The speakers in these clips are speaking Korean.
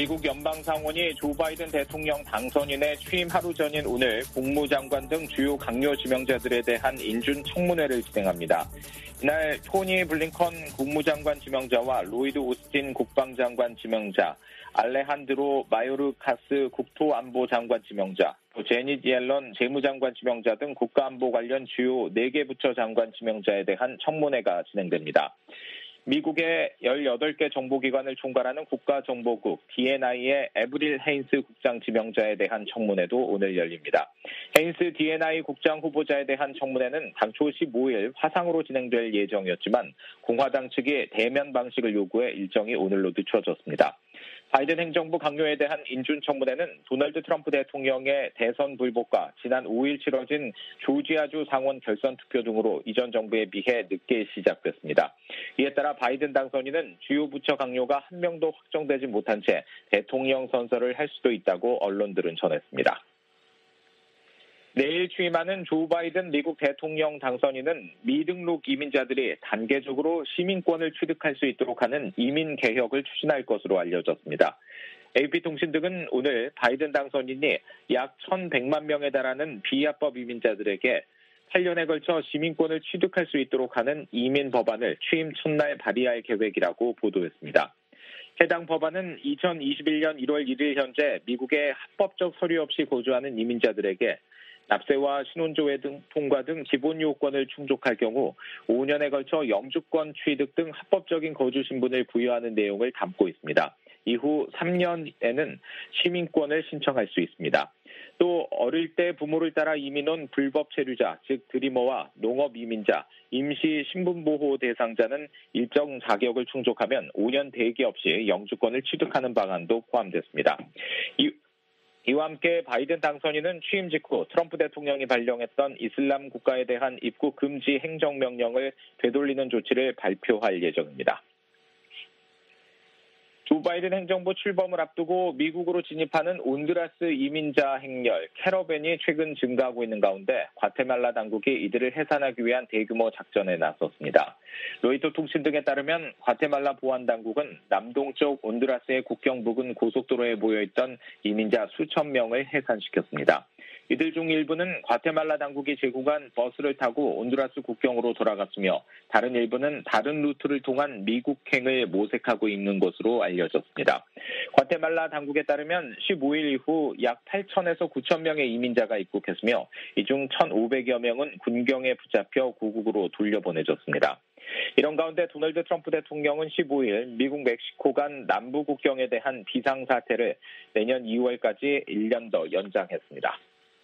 미국 연방상원이 조 바이든 대통령 당선인의 취임 하루 전인 오늘 국무장관 등 주요 강요 지명자들에 대한 인준 청문회를 진행합니다. 이날 토니 블링컨 국무장관 지명자와 로이드 오스틴 국방장관 지명자, 알레한드로 마요르카스 국토안보장관 지명자, 또 제닛 옐런 재무장관 지명자 등 국가안보 관련 주요 4개 부처 장관 지명자에 대한 청문회가 진행됩니다. 미국의 18개 정보기관을 총괄하는 국가정보국 DNI의 에브릴 헤인스 국장 지명자에 대한 청문회도 오늘 열립니다. 헤인스 DNI 국장 후보자에 대한 청문회는 당초 15일 화상으로 진행될 예정이었지만 공화당 측이 대면 방식을 요구해 일정이 오늘로 늦춰졌습니다. 바이든 행정부 강요에 대한 인준 청문회는 도널드 트럼프 대통령의 대선 불복과 지난 5일 치러진 조지아주 상원 결선 투표 등으로 이전 정부에 비해 늦게 시작됐습니다. 이에 따라 바이든 당선인은 주요 부처 강요가 한 명도 확정되지 못한 채 대통령 선서를 할 수도 있다고 언론들은 전했습니다. 내일 취임하는 조 바이든 미국 대통령 당선인은 미등록 이민자들이 단계적으로 시민권을 취득할 수 있도록 하는 이민 개혁을 추진할 것으로 알려졌습니다. AP통신 등은 오늘 바이든 당선인이 약 1,100만 명에 달하는 비합법 이민자들에게 8년에 걸쳐 시민권을 취득할 수 있도록 하는 이민 법안을 취임 첫날 발의할 계획이라고 보도했습니다. 해당 법안은 2021년 1월 1일 현재 미국에 합법적 서류 없이 거주하는 이민자들에게 납세와 신원조회 등 통과 등 기본 요건을 충족할 경우 5년에 걸쳐 영주권 취득 등 합법적인 거주 신분을 부여하는 내용을 담고 있습니다. 이후 3년에는 시민권을 신청할 수 있습니다. 또 어릴 때 부모를 따라 이민 온 불법 체류자, 즉 드리머와 농업 이민자, 임시 신분보호 대상자는 일정 자격을 충족하면 5년 대기 없이 영주권을 취득하는 방안도 포함됐습니다. 이와 함께 바이든 당선인은 취임 직후 트럼프 대통령이 발령했던 이슬람 국가에 대한 입국 금지 행정명령을 되돌리는 조치를 발표할 예정입니다. 조 바이든 행정부 출범을 앞두고 미국으로 진입하는 온두라스 이민자 행렬 캐러밴이 최근 증가하고 있는 가운데 과테말라 당국이 이들을 해산하기 위한 대규모 작전에 나섰습니다. 로이터 통신 등에 따르면 과테말라 보안당국은 남동쪽 온두라스의 국경 부근 고속도로에 모여있던 이민자 수천 명을 해산시켰습니다. 이들 중 일부는 과테말라 당국이 제공한 버스를 타고 온두라스 국경으로 돌아갔으며 다른 일부는 다른 루트를 통한 미국행을 모색하고 있는 것으로 알려졌습니다. 과테말라 당국에 따르면 15일 이후 약 8천에서 9천 명의 이민자가 입국했으며 이 중 1,500여 명은 군경에 붙잡혀 고국으로 돌려보내졌습니다. 이런 가운데 도널드 트럼프 대통령은 15일 미국 멕시코 간 남부 국경에 대한 비상사태를 내년 2월까지 1년 더 연장했습니다.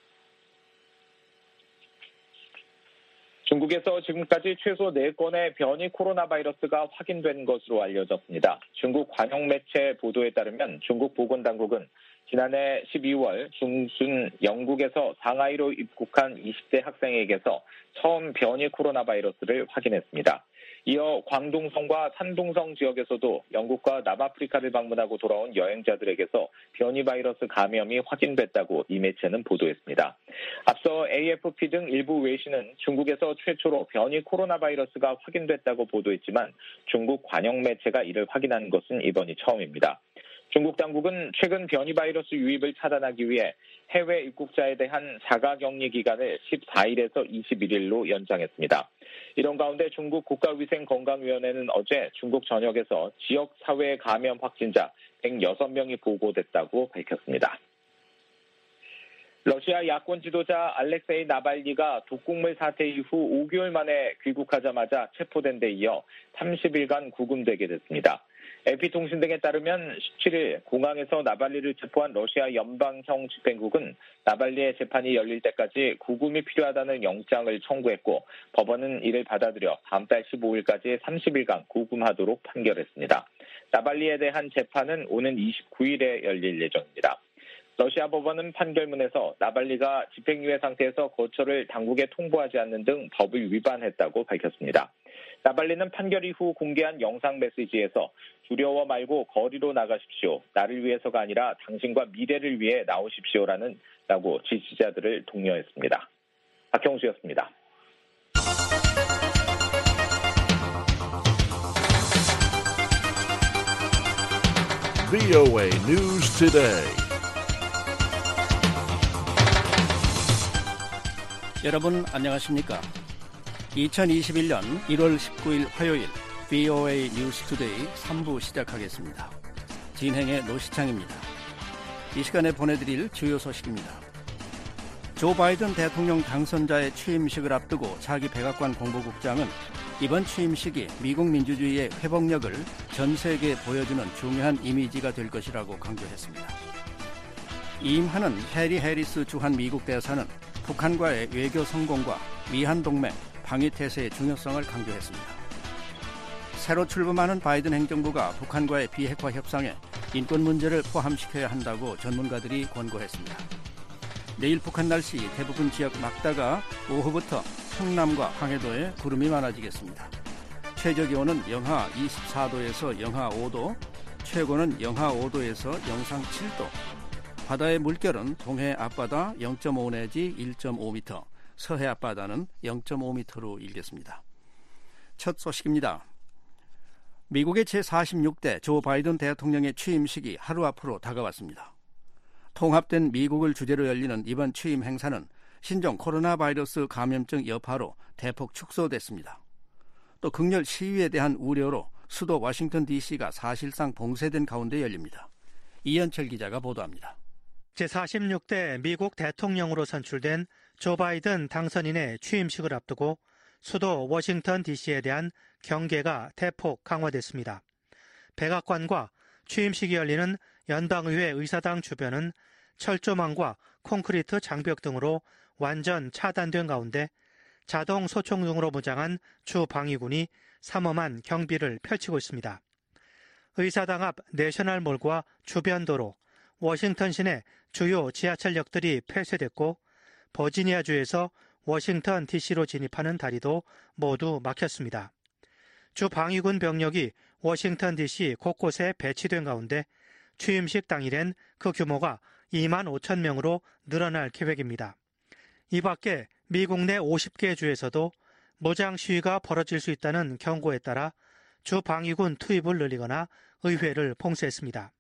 중국에서 지금까지 최소 4건의 변이 코로나 바이러스가 확인된 것으로 알려졌습니다. 중국 관영 매체 보도에 따르면 중국 보건당국은 지난해 12월 중순 영국에서 상하이로 입국한 20대 학생에게서 처음 변이 코로나 바이러스를 확인했습니다. 이어 광동성과 산동성 지역에서도 영국과 남아프리카를 방문하고 돌아온 여행자들에게서 변이 바이러스 감염이 확인됐다고 이 매체는 보도했습니다. 앞서 AFP 등 일부 외신은 중국에서 최초로 변이 코로나 바이러스가 확인됐다고 보도했지만 중국 관영 매체가 이를 확인한 것은 이번이 처음입니다. 중국 당국은 최근 변이 바이러스 유입을 차단하기 위해 해외 입국자에 대한 자가격리 기간을 14일에서 21일로 연장했습니다. 이런 가운데 중국 국가위생건강위원회는 어제 중국 전역에서 지역사회 감염 확진자 106명이 보고됐다고 밝혔습니다. 러시아 야권 지도자 알렉세이 나발리가 독국물 사태 이후 5개월 만에 귀국하자마자 체포된 데 이어 30일간 구금되게 됐습니다. AP통신 등에 따르면 17일 공항에서 나발리를 체포한 러시아 연방형 집행국은 나발리의 재판이 열릴 때까지 구금이 필요하다는 영장을 청구했고 법원은 이를 받아들여 다음 달 15일까지 30일간 구금하도록 판결했습니다. 나발리에 대한 재판은 오는 29일에 열릴 예정입니다. 러시아 법원은 판결문에서 나발리가 집행유예 상태에서 거처를 당국에 통보하지 않는 등 법을 위반했다고 밝혔습니다. 나발리는 판결 이후 공개한 영상 메시지에서 두려워 말고 거리로 나가십시오. 나를 위해서가 아니라 당신과 미래를 위해 나오십시오라고 지지자들을 독려했습니다. 박형수였습니다. VOA News Today. 여러분 안녕하십니까? 2021년 1월 19일 화요일 VOA News Today 3부 시작하겠습니다. 진행의 노시창입니다. 이 시간에 보내드릴 주요 소식입니다. 조 바이든 대통령 당선자의 취임식을 앞두고 차기 백악관 공보국장은 이번 취임식이 미국 민주주의의 회복력을 전 세계에 보여주는 중요한 이미지가 될 것이라고 강조했습니다. 이임하는 해리 해리스 주한 미국 대사는 북한과의 외교 성공과 미한 동맹, 방위태세의 중요성을 강조했습니다. 새로 출범하는 바이든 행정부가 북한과의 비핵화 협상에 인권 문제를 포함시켜야 한다고 전문가들이 권고했습니다. 내일 북한 날씨 대부분 지역 맑다가 오후부터 성남과 황해도에 구름이 많아지겠습니다. 최저기온은 영하 24도에서 영하 5도, 최고는 영하 5도에서 영상 7도. 바다의 물결은 동해 앞바다 0.5 내지 1.5m, 서해 앞바다는 0.5m로 일겠습니다. 첫 소식입니다. 미국의 제46대 조 바이든 대통령의 취임식이 하루 앞으로 다가왔습니다. 통합된 미국을 주제로 열리는 이번 취임 행사는 신종 코로나 바이러스 감염증 여파로 대폭 축소됐습니다. 또 극렬 시위에 대한 우려로 수도 워싱턴 DC가 사실상 봉쇄된 가운데 열립니다. 이현철 기자가 보도합니다. 제46대 미국 대통령으로 선출된 조 바이든 당선인의 취임식을 앞두고 수도 워싱턴 DC에 대한 경계가 대폭 강화됐습니다. 백악관과 취임식이 열리는 연방의회 의사당 주변은 철조망과 콘크리트 장벽 등으로 완전 차단된 가운데 자동 소총등으로 무장한 주 방위군이 삼엄한 경비를 펼치고 있습니다. 의사당 앞 내셔널몰과 주변 도로, 워싱턴 시내 주요 지하철역들이 폐쇄됐고 버지니아주에서 워싱턴 DC로 진입하는 다리도 모두 막혔습니다. 주 방위군 병력이 워싱턴 DC 곳곳에 배치된 가운데 취임식 당일엔 그 규모가 2만 5천 명으로 늘어날 계획입니다. 이 밖에 미국 내 50개 주에서도 무장 시위가 벌어질 수 있다는 경고에 따라 주 방위군 투입을 늘리거나 의회를 봉쇄했습니다.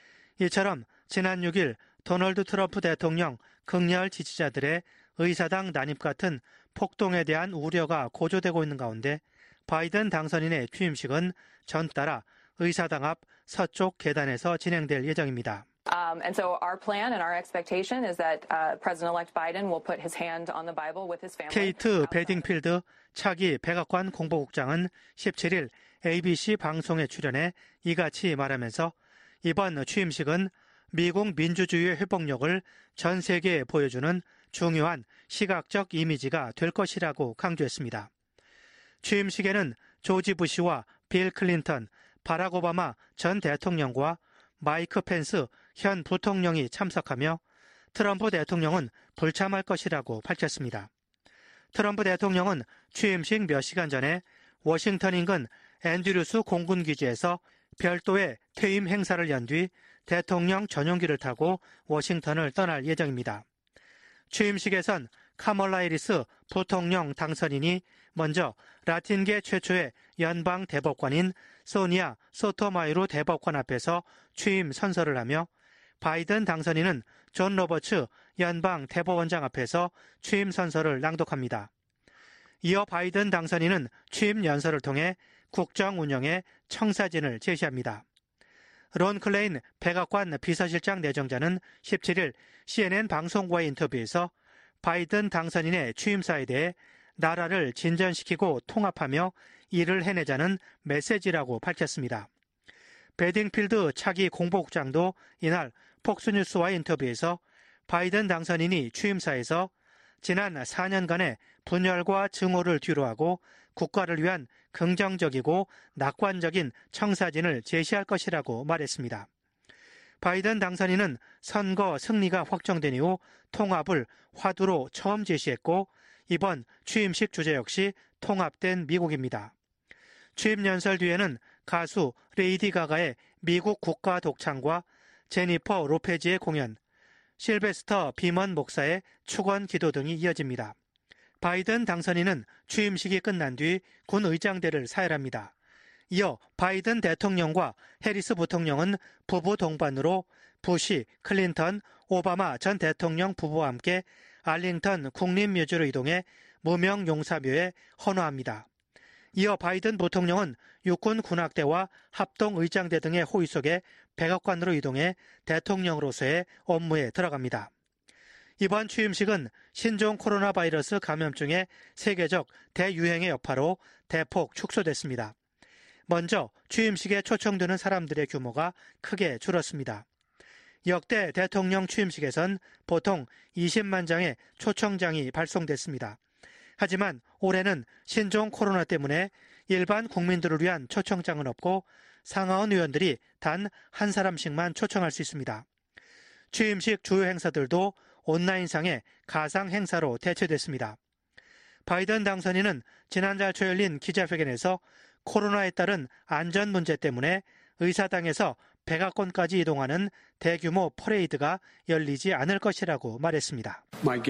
이처럼 지난 6일 도널드 트럼프 대통령 극렬 지지자들의 의사당 난입 같은 폭동에 대한 우려가 고조되고 있는 가운데 바이든 당선인의 취임식은 전따라 의사당 앞 서쪽 계단에서 진행될 예정입니다. And so our plan and our expectation is that President-elect Biden will put his hand on the Bible with his family. 케이트 베딩필드 차기 백악관 공보국장은 17일 ABC 방송에 출연해 이같이 말하면서 이번 취임식은 미국 민주주의의 회복력을 전 세계에 보여주는 중요한 시각적 이미지가 될 것이라고 강조했습니다. 취임식에는 조지 부시와 빌 클린턴, 바락 오바마 전 대통령과 마이크 펜스 현 부통령이 참석하며 트럼프 대통령은 불참할 것이라고 밝혔습니다. 트럼프 대통령은 취임식 몇 시간 전에 워싱턴 인근 앤드류스 공군기지에서 별도의 퇴임 행사를 연 뒤 대통령 전용기를 타고 워싱턴을 떠날 예정입니다. 취임식에선 카멀라 해리스 부통령 당선인이 먼저 라틴계 최초의 연방 대법관인 소니아 소토마요르 대법관 앞에서 취임 선서를 하며 바이든 당선인은 존 로버츠 연방 대법원장 앞에서 취임 선서를 낭독합니다. 이어 바이든 당선인은 취임 연설을 통해 국정 운영의 청사진을 제시합니다. 론 클레인 백악관 비서실장 내정자는 17일 CNN 방송과의 인터뷰에서 바이든 당선인의 취임사에 대해 나라를 진전시키고 통합하며 일을 해내자는 메시지라고 밝혔습니다. 베딩필드 차기 공보국장도 이날 폭스뉴스와의 인터뷰에서 바이든 당선인이 취임사에서 지난 4년간의 분열과 증오를 뒤로하고 국가를 위한 긍정적이고 낙관적인 청사진을 제시할 것이라고 말했습니다. 바이든 당선인은 선거 승리가 확정된 이후 통합을 화두로 처음 제시했고 이번 취임식 주제 역시 통합된 미국입니다. 취임 연설 뒤에는 가수 레이디 가가의 미국 국가 독창과 제니퍼 로페즈의 공연, 실베스터 비먼 목사의 축원 기도 등이 이어집니다. 바이든 당선인은 취임식이 끝난 뒤 군 의장대를 사열합니다. 이어 바이든 대통령과 해리스 부통령은 부부 동반으로 부시, 클린턴, 오바마 전 대통령 부부와 함께 알링턴 국립묘지로 이동해 무명 용사묘에 헌화합니다. 이어 바이든 부통령은 육군 군악대와 합동의장대 등의 호위 속에 백악관으로 이동해 대통령으로서의 업무에 들어갑니다. 이번 취임식은 신종 코로나 바이러스 감염증의 세계적 대유행의 여파로 대폭 축소됐습니다. 먼저 취임식에 초청되는 사람들의 규모가 크게 줄었습니다. 역대 대통령 취임식에선 보통 20만 장의 초청장이 발송됐습니다. 하지만 올해는 신종 코로나 때문에 일반 국민들을 위한 초청장은 없고 상하원 의원들이 단 한 사람씩만 초청할 수 있습니다. 취임식 주요 행사들도 온라인상의 가상 행사로 대체됐습니다. 바이든 당선인은 지난달 초 열린 기자회견에서 코로나에 따른 안전 문제 때문에 의사당에서 백악관까지 이동하는 대규모 퍼레이드가 열리지 않을 것이라고 말했습니다.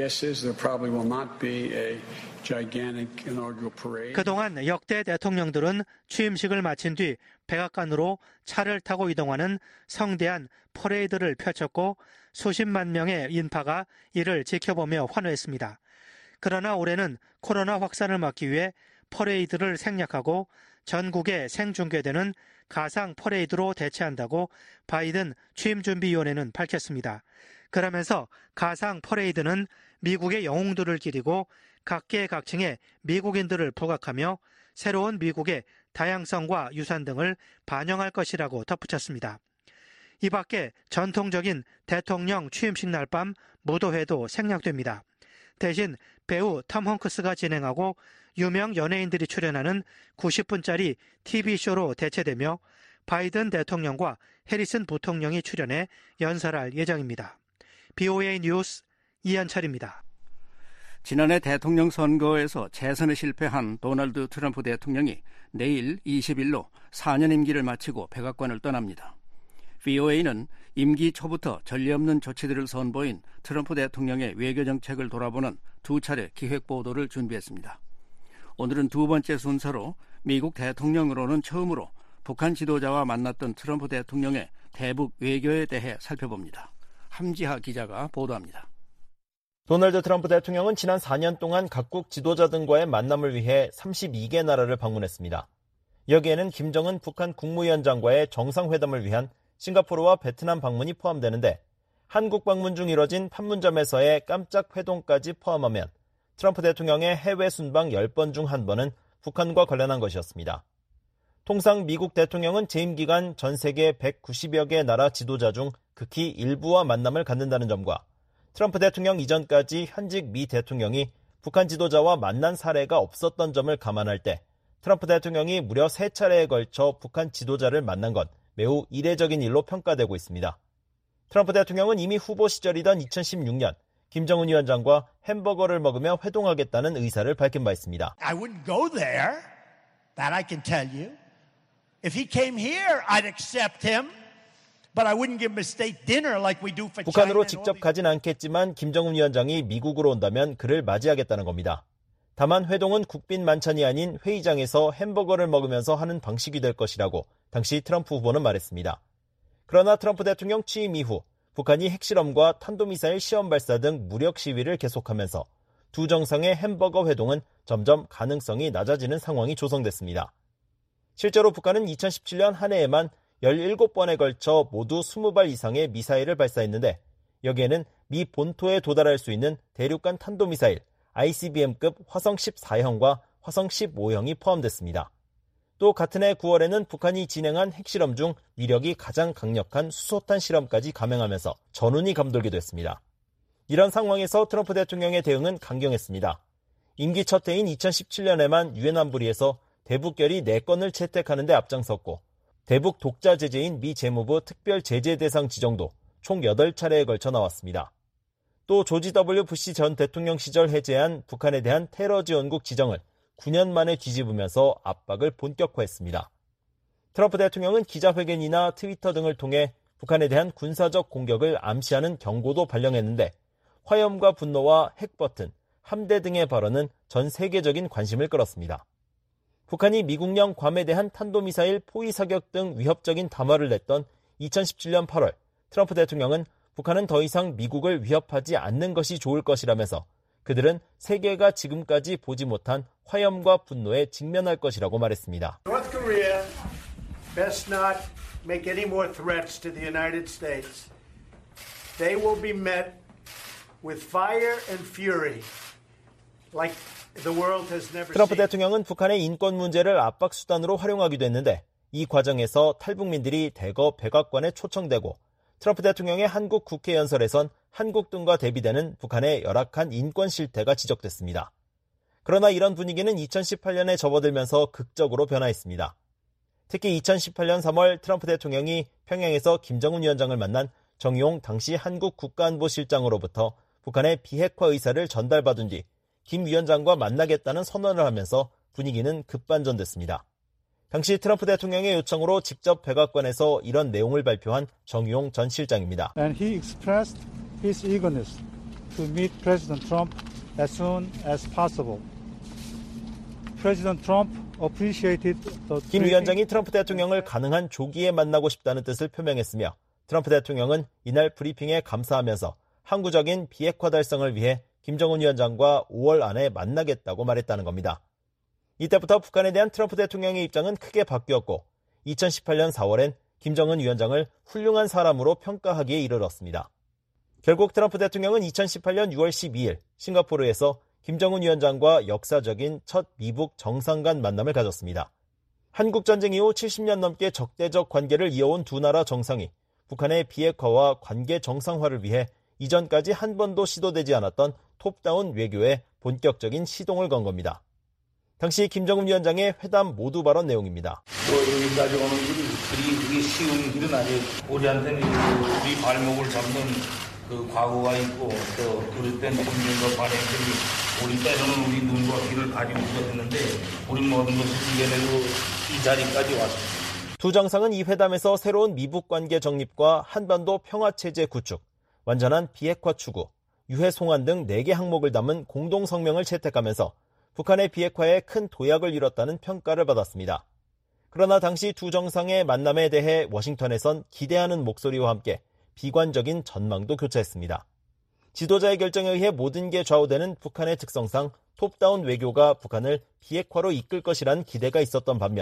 그동안 역대 대통령들은 취임식을 마친 뒤 백악관으로 차를 타고 이동하는 성대한 퍼레이드를 펼쳤고 수십만 명의 인파가 이를 지켜보며 환호했습니다. 그러나 올해는 코로나 확산을 막기 위해 퍼레이드를 생략하고 전국에 생중계되는 가상 퍼레이드로 대체한다고 바이든 취임준비위원회는 밝혔습니다. 그러면서 가상 퍼레이드는 미국의 영웅들을 기리고 각계각층의 미국인들을 부각하며 새로운 미국의 다양성과 유산 등을 반영할 것이라고 덧붙였습니다. 이 밖에 전통적인 대통령 취임식 날 밤 무도회도 생략됩니다. 대신 배우 톰 행크스가 진행하고 유명 연예인들이 출연하는 90분짜리 TV쇼로 대체되며 바이든 대통령과 해리슨 부통령이 출연해 연설할 예정입니다. BOA 뉴스 이현철입니다. 지난해 대통령 선거에서 재선에 실패한 도널드 트럼프 대통령이 내일 20일로 4년 임기를 마치고 백악관을 떠납니다. VOA는 임기 초부터 전례 없는 조치들을 선보인 트럼프 대통령의 외교 정책을 돌아보는 두 차례 기획 보도를 준비했습니다. 오늘은 두 번째 순서로 미국 대통령으로는 처음으로 북한 지도자와 만났던 트럼프 대통령의 대북 외교에 대해 살펴봅니다. 함지하 기자가 보도합니다. 도널드 트럼프 대통령은 지난 4년 동안 각국 지도자 등과의 만남을 위해 32개 나라를 방문했습니다. 여기에는 김정은 북한 국무위원장과의 정상회담을 위한 싱가포르와 베트남 방문이 포함되는데 한국 방문 중 이뤄진 판문점에서의 깜짝 회동까지 포함하면 트럼프 대통령의 해외 순방 10번 중 1번은 북한과 관련한 것이었습니다. 통상 미국 대통령은 재임 기간 전 세계 190여 개 나라 지도자 중 극히 일부와 만남을 갖는다는 점과 트럼프 대통령 이전까지 현직 미 대통령이 북한 지도자와 만난 사례가 없었던 점을 감안할 때 트럼프 대통령이 무려 3차례에 걸쳐 북한 지도자를 만난 건 매우 이례적인 일로 평가되고 있습니다. 트럼프 대통령은 이미 후보 시절이던 2016년 김정은 위원장과 햄버거를 먹으며 회동하겠다는 의사를 밝힌 바 있습니다. I wouldn't go there. That I can tell you. If he came here, I'd accept him. But I wouldn't give him a state dinner like we do for China. 북한으로 직접 가진 않겠지만 김정은 위원장이 미국으로 온다면 그를 맞이하겠다는 겁니다. 다만 회동은 국빈 만찬이 아닌 회의장에서 햄버거를 먹으면서 하는 방식이 될 것이라고 당시 트럼프 후보는 말했습니다. 그러나 트럼프 대통령 취임 이후 북한이 핵실험과 탄도미사일 시험 발사 등 무력 시위를 계속하면서 두 정상의 햄버거 회동은 점점 가능성이 낮아지는 상황이 조성됐습니다. 실제로 북한은 2017년 한 해에만 17번에 걸쳐 모두 20발 이상의 미사일을 발사했는데 여기에는 미 본토에 도달할 수 있는 대륙간 탄도미사일 ICBM급 화성 14형과 화성 15형이 포함됐습니다. 또 같은 해 9월에는 북한이 진행한 핵실험 중 위력이 가장 강력한 수소탄 실험까지 감행하면서 전운이 감돌게 됐습니다. 이런 상황에서 트럼프 대통령의 대응은 강경했습니다. 임기 첫 해인 2017년에만 유엔 안보리에서 대북 결의 4건을 채택하는 데 앞장섰고 대북 독자 제재인 미 재무부 특별 제재 대상 지정도 총 8차례에 걸쳐 나왔습니다. 또 조지 W. 부시 전 대통령 시절 해제한 북한에 대한 테러 지원국 지정을 9년 만에 뒤집으면서 압박을 본격화했습니다. 트럼프 대통령은 기자회견이나 트위터 등을 통해 북한에 대한 군사적 공격을 암시하는 경고도 발령했는데 화염과 분노와 핵버튼, 함대 등의 발언은 전 세계적인 관심을 끌었습니다. 북한이 미국령 괌에 대한 탄도미사일 포위 사격 등 위협적인 담화를 냈던 2017년 8월 트럼프 대통령은 북한은 더 이상 미국을 위협하지 않는 것이 좋을 것이라면서 그들은 세계가 지금까지 보지 못한 화염과 분노에 직면할 것이라고 말했습니다. North Korea best not make any more threats to the United States. They will be met with fire and fury like the world has never seen. 트럼프 대통령은 북한의 인권 문제를 압박 수단으로 활용하기도 했는데 이 과정에서 탈북민들이 대거 백악관에 초청되고 트럼프 대통령의 한국 국회 연설에선 한국 등과 대비되는 북한의 열악한 인권 실태가 지적됐습니다. 그러나 이런 분위기는 2018년에 접어들면서 극적으로 변화했습니다. 특히 2018년 3월 트럼프 대통령이 평양에서 김정은 위원장을 만난 정의용 당시 한국 국가안보실장으로부터 북한의 비핵화 의사를 전달받은 뒤 김 위원장과 만나겠다는 선언을 하면서 분위기는 급반전됐습니다. 당시 트럼프 대통령의 요청으로 직접 백악관에서 이런 내용을 발표한 정의용 전 실장입니다. And he expressed his eagerness to meet President Trump as soon as possible. President Trump appreciated the 김 위원장이 트럼프 대통령을 가능한 조기에 만나고 싶다는 뜻을 표명했으며 트럼프 대통령은 이날 브리핑에 감사하면서 항구적인 비핵화 달성을 위해 김정은 위원장과 5월 안에 만나겠다고 말했다는 겁니다. 이때부터 북한에 대한 트럼프 대통령의 입장은 크게 바뀌었고 2018년 4월엔 김정은 위원장을 훌륭한 사람으로 평가하기에 이르렀습니다. 결국 트럼프 대통령은 2018년 6월 12일 싱가포르에서 김정은 위원장과 역사적인 첫 미북 정상 간 만남을 가졌습니다. 한국전쟁 이후 70년 넘게 적대적 관계를 이어온 두 나라 정상이 북한의 비핵화와 관계 정상화를 위해 이전까지 한 번도 시도되지 않았던 톱다운 외교에 본격적인 시동을 건 겁니다. 당시 김정은 위원장의 회담 모두 발언 내용입니다. 여기까지 오는 길이 그리 쉬운 길은 아니에요. 우리한테는 우리 발목을 잡는 그 과거가 있고 또 그릇된 국민과 관행들이 우리 때로는 우리 눈과 귀를 가리고 있었는데 우리 모든 것을 이겨내고 이 자리까지 왔습니다. 두 정상은 이 회담에서 새로운 미북 관계 정립과 한반도 평화체제 구축, 완전한 비핵화 추구, 유해 송환 등 4개 항목을 담은 공동성명을 채택하면서 북한의 비핵화에 큰 도약을 이뤘다는 평가를 받았습니다. 그러나 당시 두 정상의 만남에 대해 워싱턴에선 기대하는 목소리와 함께 비관적인 전망도 교차했습니다. 지도자의 결정에 의해 모든 게 좌우되는 북한의 특성상 톱다운 외교가 북한을 비핵화로 이끌 것이란 기대가 있었던 반면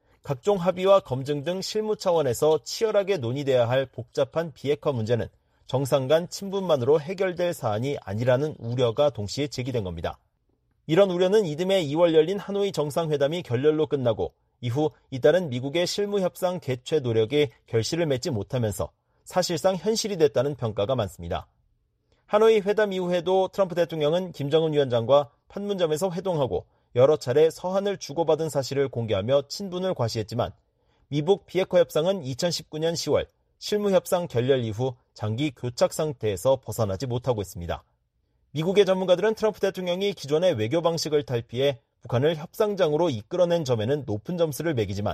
각종 합의와 검증 등 실무 차원에서 치열하게 논의돼야 할 복잡한 비핵화 문제는 정상 간 친분만으로 해결될 사안이 아니라는 우려가 동시에 제기된 겁니다. 이런 우려는 이듬해 2월 열린 하노이 정상회담이 결렬로 끝나고 이후 잇따른 미국의 실무협상 개최 노력에 결실을 맺지 못하면서 사실상 현실이 됐다는 평가가 많습니다. 하노이 회담 이후에도 트럼프 대통령은 김정은 위원장과 판문점에서 회동하고 여러 차례 서한을 주고받은 사실을 공개하며 친분을 과시했지만 미북 비핵화 협상은 2019년 10월 실무협상 결렬 이후 장기 교착 상태에서 벗어나지 못하고 있습니다. 미국의 전문가들은 트럼프 대통령이 기존의 외교 방식을 탈피해 북한을 협상장으로 이끌어낸 점에는 높은 점수를 매기지만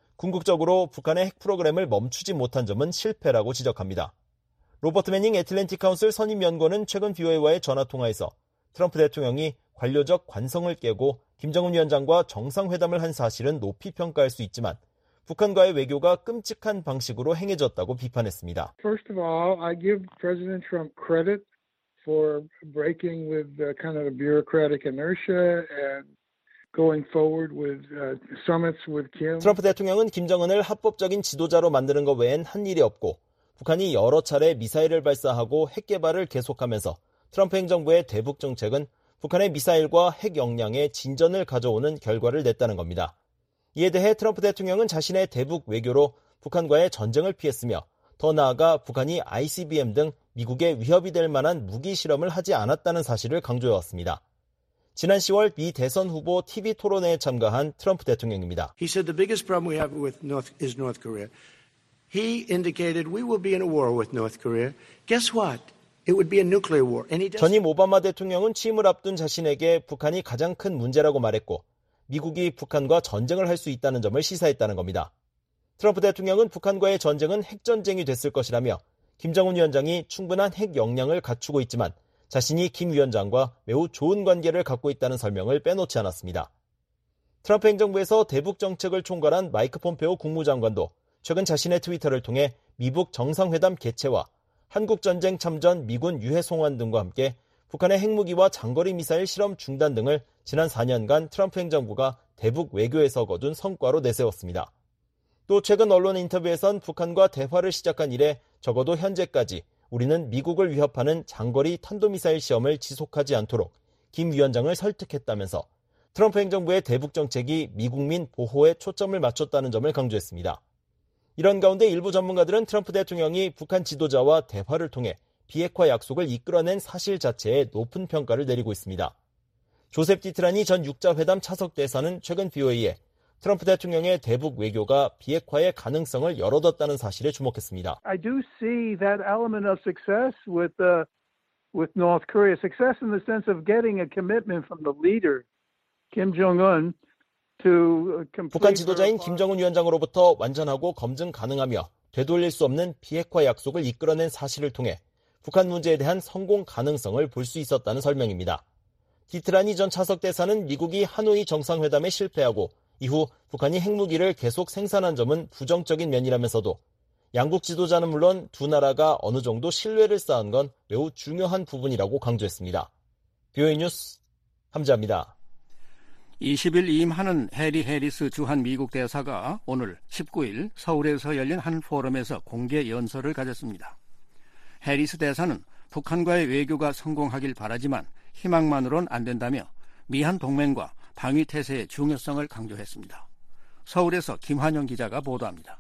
궁극적으로 북한의 핵 프로그램을 멈추지 못한 점은 실패라고 지적합니다. 로버트 매닝 애틀랜틱 카운슬 선임연구원은 최근 BOA와의 전화통화에서 트럼프 대통령이 관료적 관성을 깨고 김정은 위원장과 정상회담을 한 사실은 높이 평가할 수 있지만 북한과의 외교가 끔찍한 방식으로 행해졌다고 비판했습니다. First of all, I give President Trump credit for breaking with kind of the bureaucratic inertia and going forward with summits with Kim. 트럼프 대통령은 김정은을 합법적인 지도자로 만드는 것 외엔 한 일이 없고 북한이 여러 차례 미사일을 발사하고 핵 개발을 계속하면서 트럼프 행정부의 대북 정책은 북한의 미사일과 핵 역량에 진전을 가져오는 결과를 냈다는 겁니다. 이에 대해 트럼프 대통령은 자신의 대북 외교로 북한과의 전쟁을 피했으며 더 나아가 북한이 ICBM 등 미국에 위협이 될 만한 무기 실험을 하지 않았다는 사실을 강조해왔습니다. 지난 10월 미 대선 후보 TV 토론회에 참가한 트럼프 대통령입니다. He said the biggest problem we have is North Korea. He indicated we will be in a war with North Korea. Guess what? It would be a nuclear war. 전임 오바마 대통령은 취임을 앞둔 자신에게 북한이 가장 큰 문제라고 말했고 미국이 북한과 전쟁을 할 수 있다는 점을 시사했다는 겁니다. 트럼프 대통령은 북한과의 전쟁은 핵전쟁이 됐을 것이라며 김정은 위원장이 충분한 핵 역량을 갖추고 있지만 자신이 김 위원장과 매우 좋은 관계를 갖고 있다는 설명을 빼놓지 않았습니다. 트럼프 행정부에서 대북 정책을 총괄한 마이크 폼페오 국무장관도 최근 자신의 트위터를 통해 미북 정상회담 개최와 한국전쟁 참전 미군 유해 송환 등과 함께 북한의 핵무기와 장거리 미사일 실험 중단 등을 지난 4년간 트럼프 행정부가 대북 외교에서 거둔 성과로 내세웠습니다. 또 최근 언론 인터뷰에선 북한과 대화를 시작한 이래 적어도 현재까지 우리는 미국을 위협하는 장거리 탄도미사일 시험을 지속하지 않도록 김 위원장을 설득했다면서 트럼프 행정부의 대북 정책이 미국민 보호에 초점을 맞췄다는 점을 강조했습니다. 이런 가운데 일부 전문가들은 트럼프 대통령이 북한 지도자와 대화를 통해 비핵화 약속을 이끌어낸 사실 자체에 높은 평가를 내리고 있습니다. 조셉 디트라니 전 육자회담 차석 대사는 최근 BOA에 트럼프 대통령의 대북 외교가 비핵화의 가능성을 열어뒀다는 사실에 주목했습니다. I do see that element of success with North Korea. Success in the sense of getting a commitment from the leader, Kim Jong-un, to complete. 북한 지도자인 김정은 위원장으로부터 완전하고 검증 가능하며 되돌릴 수 없는 비핵화 약속을 이끌어낸 사실을 통해 북한 문제에 대한 성공 가능성을 볼 수 있었다는 설명입니다. 디트라니 전 차석 대사는 미국이 하노이 정상회담에 실패하고 이후 북한이 핵무기를 계속 생산한 점은 부정적인 면이라면서도 양국 지도자는 물론 두 나라가 어느 정도 신뢰를 쌓은 건 매우 중요한 부분이라고 강조했습니다. BOA 뉴스 함자입니다. 20일 임하는 해리 해리스 주한 미국 대사가 오늘 19일 서울에서 열린 한 포럼에서 공개 연설을 가졌습니다. 해리스 대사는 북한과의 외교가 성공하길 바라지만 희망만으론 안 된다며 미한 동맹과 방위태세의 중요성을 강조했습니다. 서울에서 김환영 기자가 보도합니다.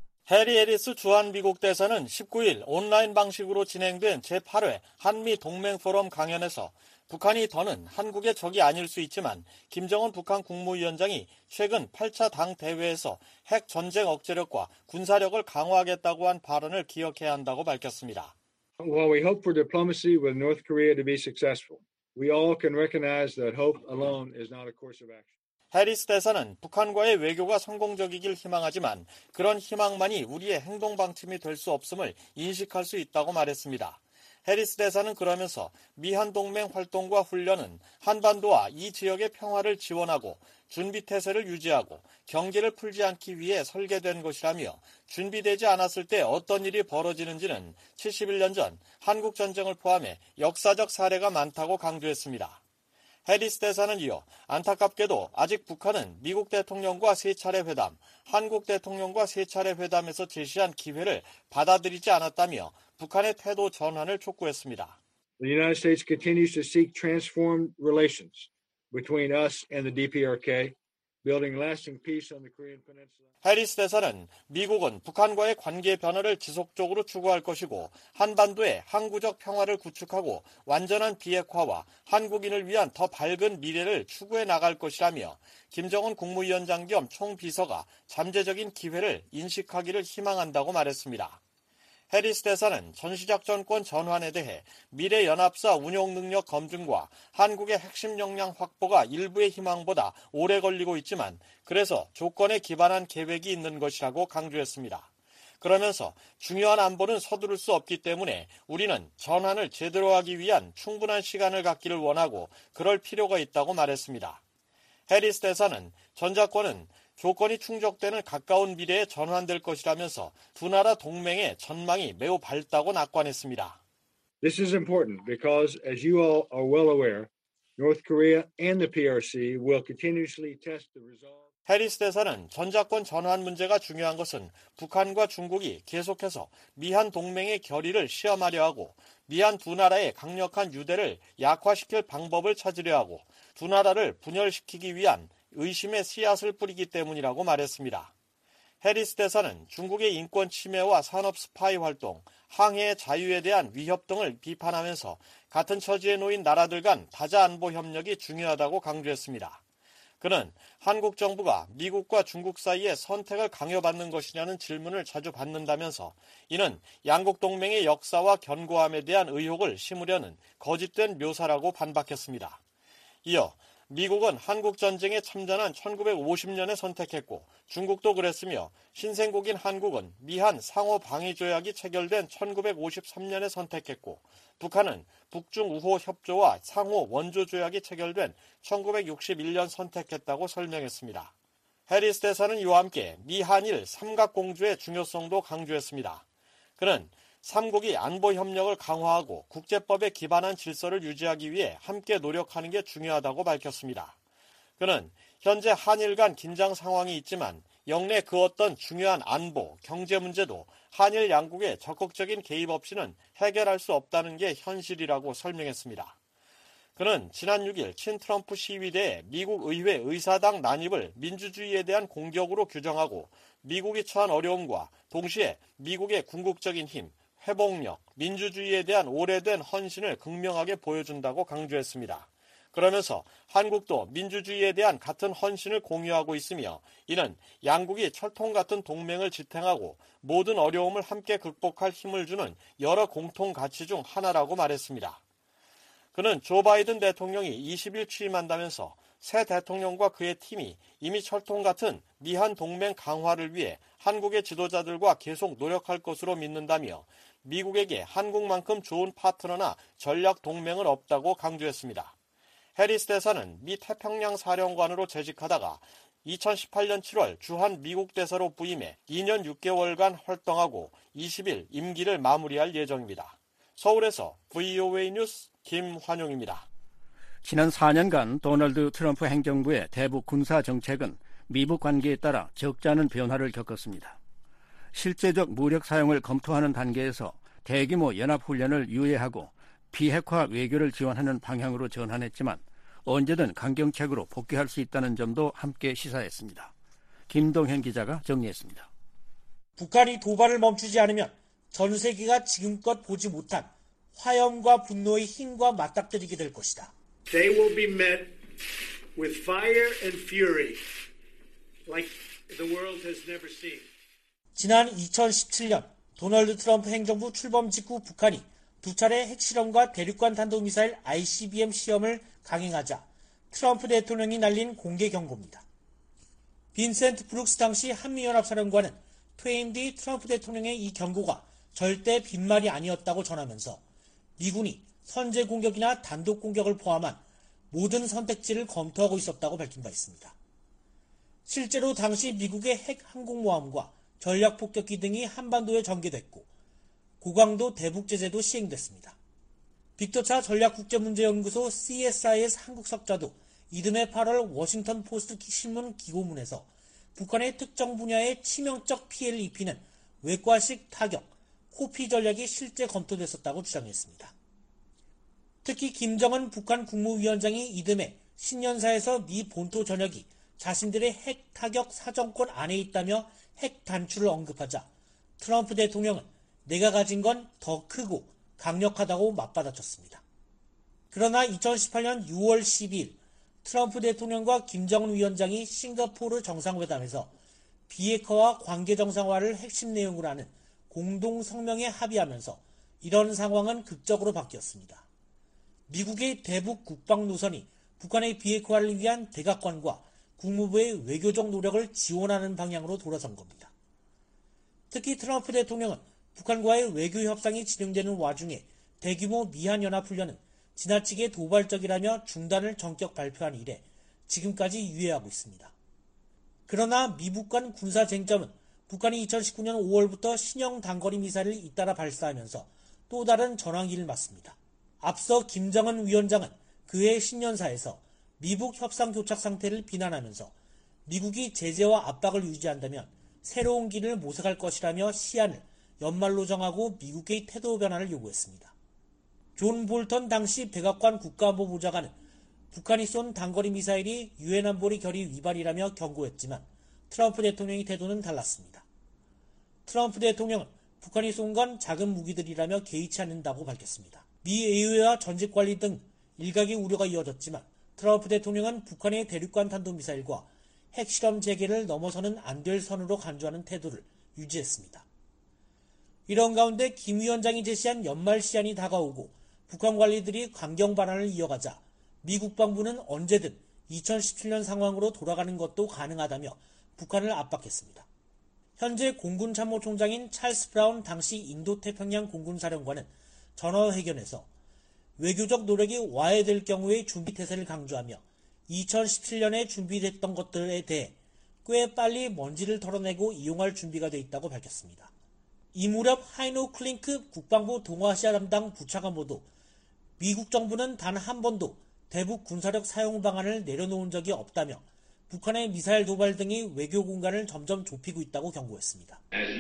해리 해리스 주한 미국 대사는 19일 온라인 방식으로 진행된 제8회 한미 동맹 포럼 강연에서 북한이 더는 한국의 적이 아닐 수 있지만 김정은 북한 국무위원장이 최근 8차 당 대회에서 핵 전쟁 억제력과 군사력을 강화하겠다고 한 발언을 기억해야 한다고 밝혔습니다. While we hope for diplomacy with North Korea to be successful, we all can recognize that hope alone is not a course of action. 해리스 대사는 북한과의 외교가 성공적이길 희망하지만 그런 희망만이 우리의 행동 방침이 될 수 없음을 인식할 수 있다고 말했습니다. 해리스 대사는 그러면서 미한 동맹 활동과 훈련은 한반도와 이 지역의 평화를 지원하고 준비태세를 유지하고 경계를 풀지 않기 위해 설계된 것이라며 준비되지 않았을 때 어떤 일이 벌어지는지는 71년 전 한국전쟁을 포함해 역사적 사례가 많다고 강조했습니다. 해리스 대사는 이어 안타깝게도 아직 북한은 미국 대통령과 3차례 회담, 한국 대통령과 3차례 회담에서 제시한 기회를 받아들이지 않았다며 북한의 태도 전환을 촉구했습니다. The United States continues to seek transformed relations between us and the DPRK, building lasting peace on the Korean Peninsula. 해리스 대사는 미국은 북한과의 관계 변화를 지속적으로 추구할 것이고 한반도의 항구적 평화를 구축하고 완전한 비핵화와 한국인을 위한 더 밝은 미래를 추구해 나갈 것이라며 김정은 국무위원장 겸 총비서가 잠재적인 기회를 인식하기를 희망한다고 말했습니다. 해리스 대사는 전시작전권 전환에 대해 미래연합사 운용 능력 검증과 한국의 핵심 역량 확보가 일부의 희망보다 오래 걸리고 있지만 그래서 조건에 기반한 계획이 있는 것이라고 강조했습니다. 그러면서 중요한 안보는 서두를 수 없기 때문에 우리는 전환을 제대로 하기 위한 충분한 시간을 갖기를 원하고 그럴 필요가 있다고 말했습니다. 해리스 대사는 전작권은 조건이 충족되는 가까운 미래에 전환될 것이라면서 두 나라 동맹의 전망이 매우 밝다고 낙관했습니다. This is important because, as you all are well aware, North Korea and the PRC will continuously test the resolve. 해리스 대사는 전작권 전환 문제가 중요한 것은 북한과 중국이 계속해서 미한 동맹의 결의를 시험하려 하고 미한 두 나라의 강력한 유대를 약화시킬 방법을 찾으려 하고 두 나라를 분열시키기 위한 의심의 씨앗을 뿌리기 때문이라고 말했습니다. 해리스 대사는 중국의 인권 침해와 산업 스파이 활동, 항해의 자유에 대한 위협 등을 비판하면서 같은 처지에 놓인 나라들 간 다자 안보 협력이 중요하다고 강조했습니다. 그는 한국 정부가 미국과 중국 사이에 선택을 강요받는 것이냐는 질문을 자주 받는다면서 이는 양국 동맹의 역사와 견고함에 대한 의혹을 심으려는 거짓된 묘사라고 반박했습니다. 이어 미국은 한국전쟁에 참전한 1950년에 선택했고 중국도 그랬으며 신생국인 한국은 미한 상호방위조약이 체결된 1953년에 선택했고 북한은 북중우호 협조와 상호 원조조약이 체결된 1961년 선택했다고 설명했습니다. 해리스 대사는 이와 함께 미한일 삼각공조의 중요성도 강조했습니다. 그는 삼국이 안보협력을 강화하고 국제법에 기반한 질서를 유지하기 위해 함께 노력하는 게 중요하다고 밝혔습니다. 그는 현재 한일 간 긴장 상황이 있지만 영내 그 어떤 중요한 안보, 경제 문제도 한일 양국의 적극적인 개입 없이는 해결할 수 없다는 게 현실이라고 설명했습니다. 그는 지난 6일 친트럼프 시위대에 미국 의회 의사당 난입을 민주주의에 대한 공격으로 규정하고 미국이 처한 어려움과 동시에 미국의 궁극적인 힘, 회복력, 민주주의에 대한 오래된 헌신을 극명하게 보여준다고 강조했습니다. 그러면서 한국도 민주주의에 대한 같은 헌신을 공유하고 있으며 이는 양국이 철통 같은 동맹을 지탱하고 모든 어려움을 함께 극복할 힘을 주는 여러 공통 가치 중 하나라고 말했습니다. 그는 조 바이든 대통령이 20일 취임한다면서 새 대통령과 그의 팀이 이미 철통 같은 미한 동맹 강화를 위해 한국의 지도자들과 계속 노력할 것으로 믿는다며 미국에게 한국만큼 좋은 파트너나 전략 동맹은 없다고 강조했습니다. 해리스 대사는 미 태평양 사령관으로 재직하다가 2018년 7월 주한 미국 대사로 부임해 2년 6개월간 활동하고 20일 임기를 마무리할 예정입니다. 서울에서 VOA 뉴스 김환용입니다. 지난 4년간 도널드 트럼프 행정부의 대북 군사 정책은 미북 관계에 따라 적지 않은 변화를 겪었습니다. 실제적 무력 사용을 검토하는 단계에서 대규모 연합훈련을 유예하고 비핵화 외교를 지원하는 방향으로 전환했지만 언제든 강경책으로 복귀할 수 있다는 점도 함께 시사했습니다. 김동현 기자가 정리했습니다. 북한이 도발을 멈추지 않으면 전 세계가 지금껏 보지 못한 화염과 분노의 힘과 맞닥뜨리게 될 것이다. They will be met with fire and fury like the world has never seen. 지난 2017년 도널드 트럼프 행정부 출범 직후 북한이 두 차례 핵실험과 대륙간 탄도미사일 ICBM 시험을 강행하자 트럼프 대통령이 날린 공개 경고입니다. 빈센트 브룩스 당시 한미연합사령관은 퇴임 뒤 트럼프 대통령의 이 경고가 절대 빈말이 아니었다고 전하면서 미군이 선제 공격이나 단독 공격을 포함한 모든 선택지를 검토하고 있었다고 밝힌 바 있습니다. 실제로 당시 미국의 핵 항공모함과 전략폭격기 등이 한반도에 전개됐고 고강도 대북 제재도 시행됐습니다. 빅터차 전략국제문제연구소 CSIS 한국 석자도 이듬해 8월 워싱턴 포스트 신문 기고문에서 북한의 특정 분야에 치명적 피해를 입히는 외과식 타격, 호피 전략이 실제 검토됐었다고 주장했습니다. 특히 김정은 북한 국무위원장이 이듬해 신년사에서 미 본토 전역이 자신들의 핵 타격 사정권 안에 있다며 핵 단추를 언급하자 트럼프 대통령은 내가 가진 건 더 크고 강력하다고 맞받아쳤습니다. 그러나 2018년 6월 12일 트럼프 대통령과 김정은 위원장이 싱가포르 정상회담에서 비핵화와 관계 정상화를 핵심 내용으로 하는 공동 성명에 합의하면서 이런 상황은 극적으로 바뀌었습니다. 미국의 대북 국방 노선이 북한의 비핵화를 위한 대각관과 국무부의 외교적 노력을 지원하는 방향으로 돌아선 겁니다. 특히 트럼프 대통령은 북한과의 외교 협상이 진행되는 와중에 대규모 미한연합훈련은 지나치게 도발적이라며 중단을 전격 발표한 이래 지금까지 유예하고 있습니다. 그러나 미북 간 군사 쟁점은 북한이 2019년 5월부터 신형 단거리 미사일을 잇따라 발사하면서 또 다른 전환기를 맞습니다. 앞서 김정은 위원장은 그해 신년사에서 미북 협상 교착 상태를 비난하면서 미국이 제재와 압박을 유지한다면 새로운 길을 모색할 것이라며 시한을 연말로 정하고 미국의 태도 변화를 요구했습니다. 존 볼턴 당시 백악관 국가안보보좌관은 북한이 쏜 단거리 미사일이 유엔 안보리 결의 위반이라며 경고했지만 트럼프 대통령의 태도는 달랐습니다. 트럼프 대통령은 북한이 쏜 건 작은 무기들이라며 개의치 않는다고 밝혔습니다. 미 의회와 전직관리 등 일각의 우려가 이어졌지만 트럼프 대통령은 북한의 대륙간 탄도미사일과 핵실험 재개를 넘어서는 안 될 선으로 간주하는 태도를 유지했습니다. 이런 가운데 김 위원장이 제시한 연말 시한이 다가오고 북한 관리들이 강경 반환을 이어가자 미 국방부는 언제든 2017년 상황으로 돌아가는 것도 가능하다며 북한을 압박했습니다. 현재 공군참모총장인 찰스 브라운 당시 인도태평양 공군사령관은 전화회견에서 외교적 노력이 와해될 경우의 준비태세를 강조하며 2017년에 준비됐던 것들에 대해 꽤 빨리 먼지를 털어내고 이용할 준비가 돼 있다고 밝혔습니다. 이 무렵 하이노 클링크 국방부 동아시아 담당 부차관보도 미국 정부는 단 한 번도 대북 군사력 사용 방안을 내려놓은 적이 없다며 북한의 미사일 도발 등이 외교 공간을 점점 좁히고 있다고 경고했습니다.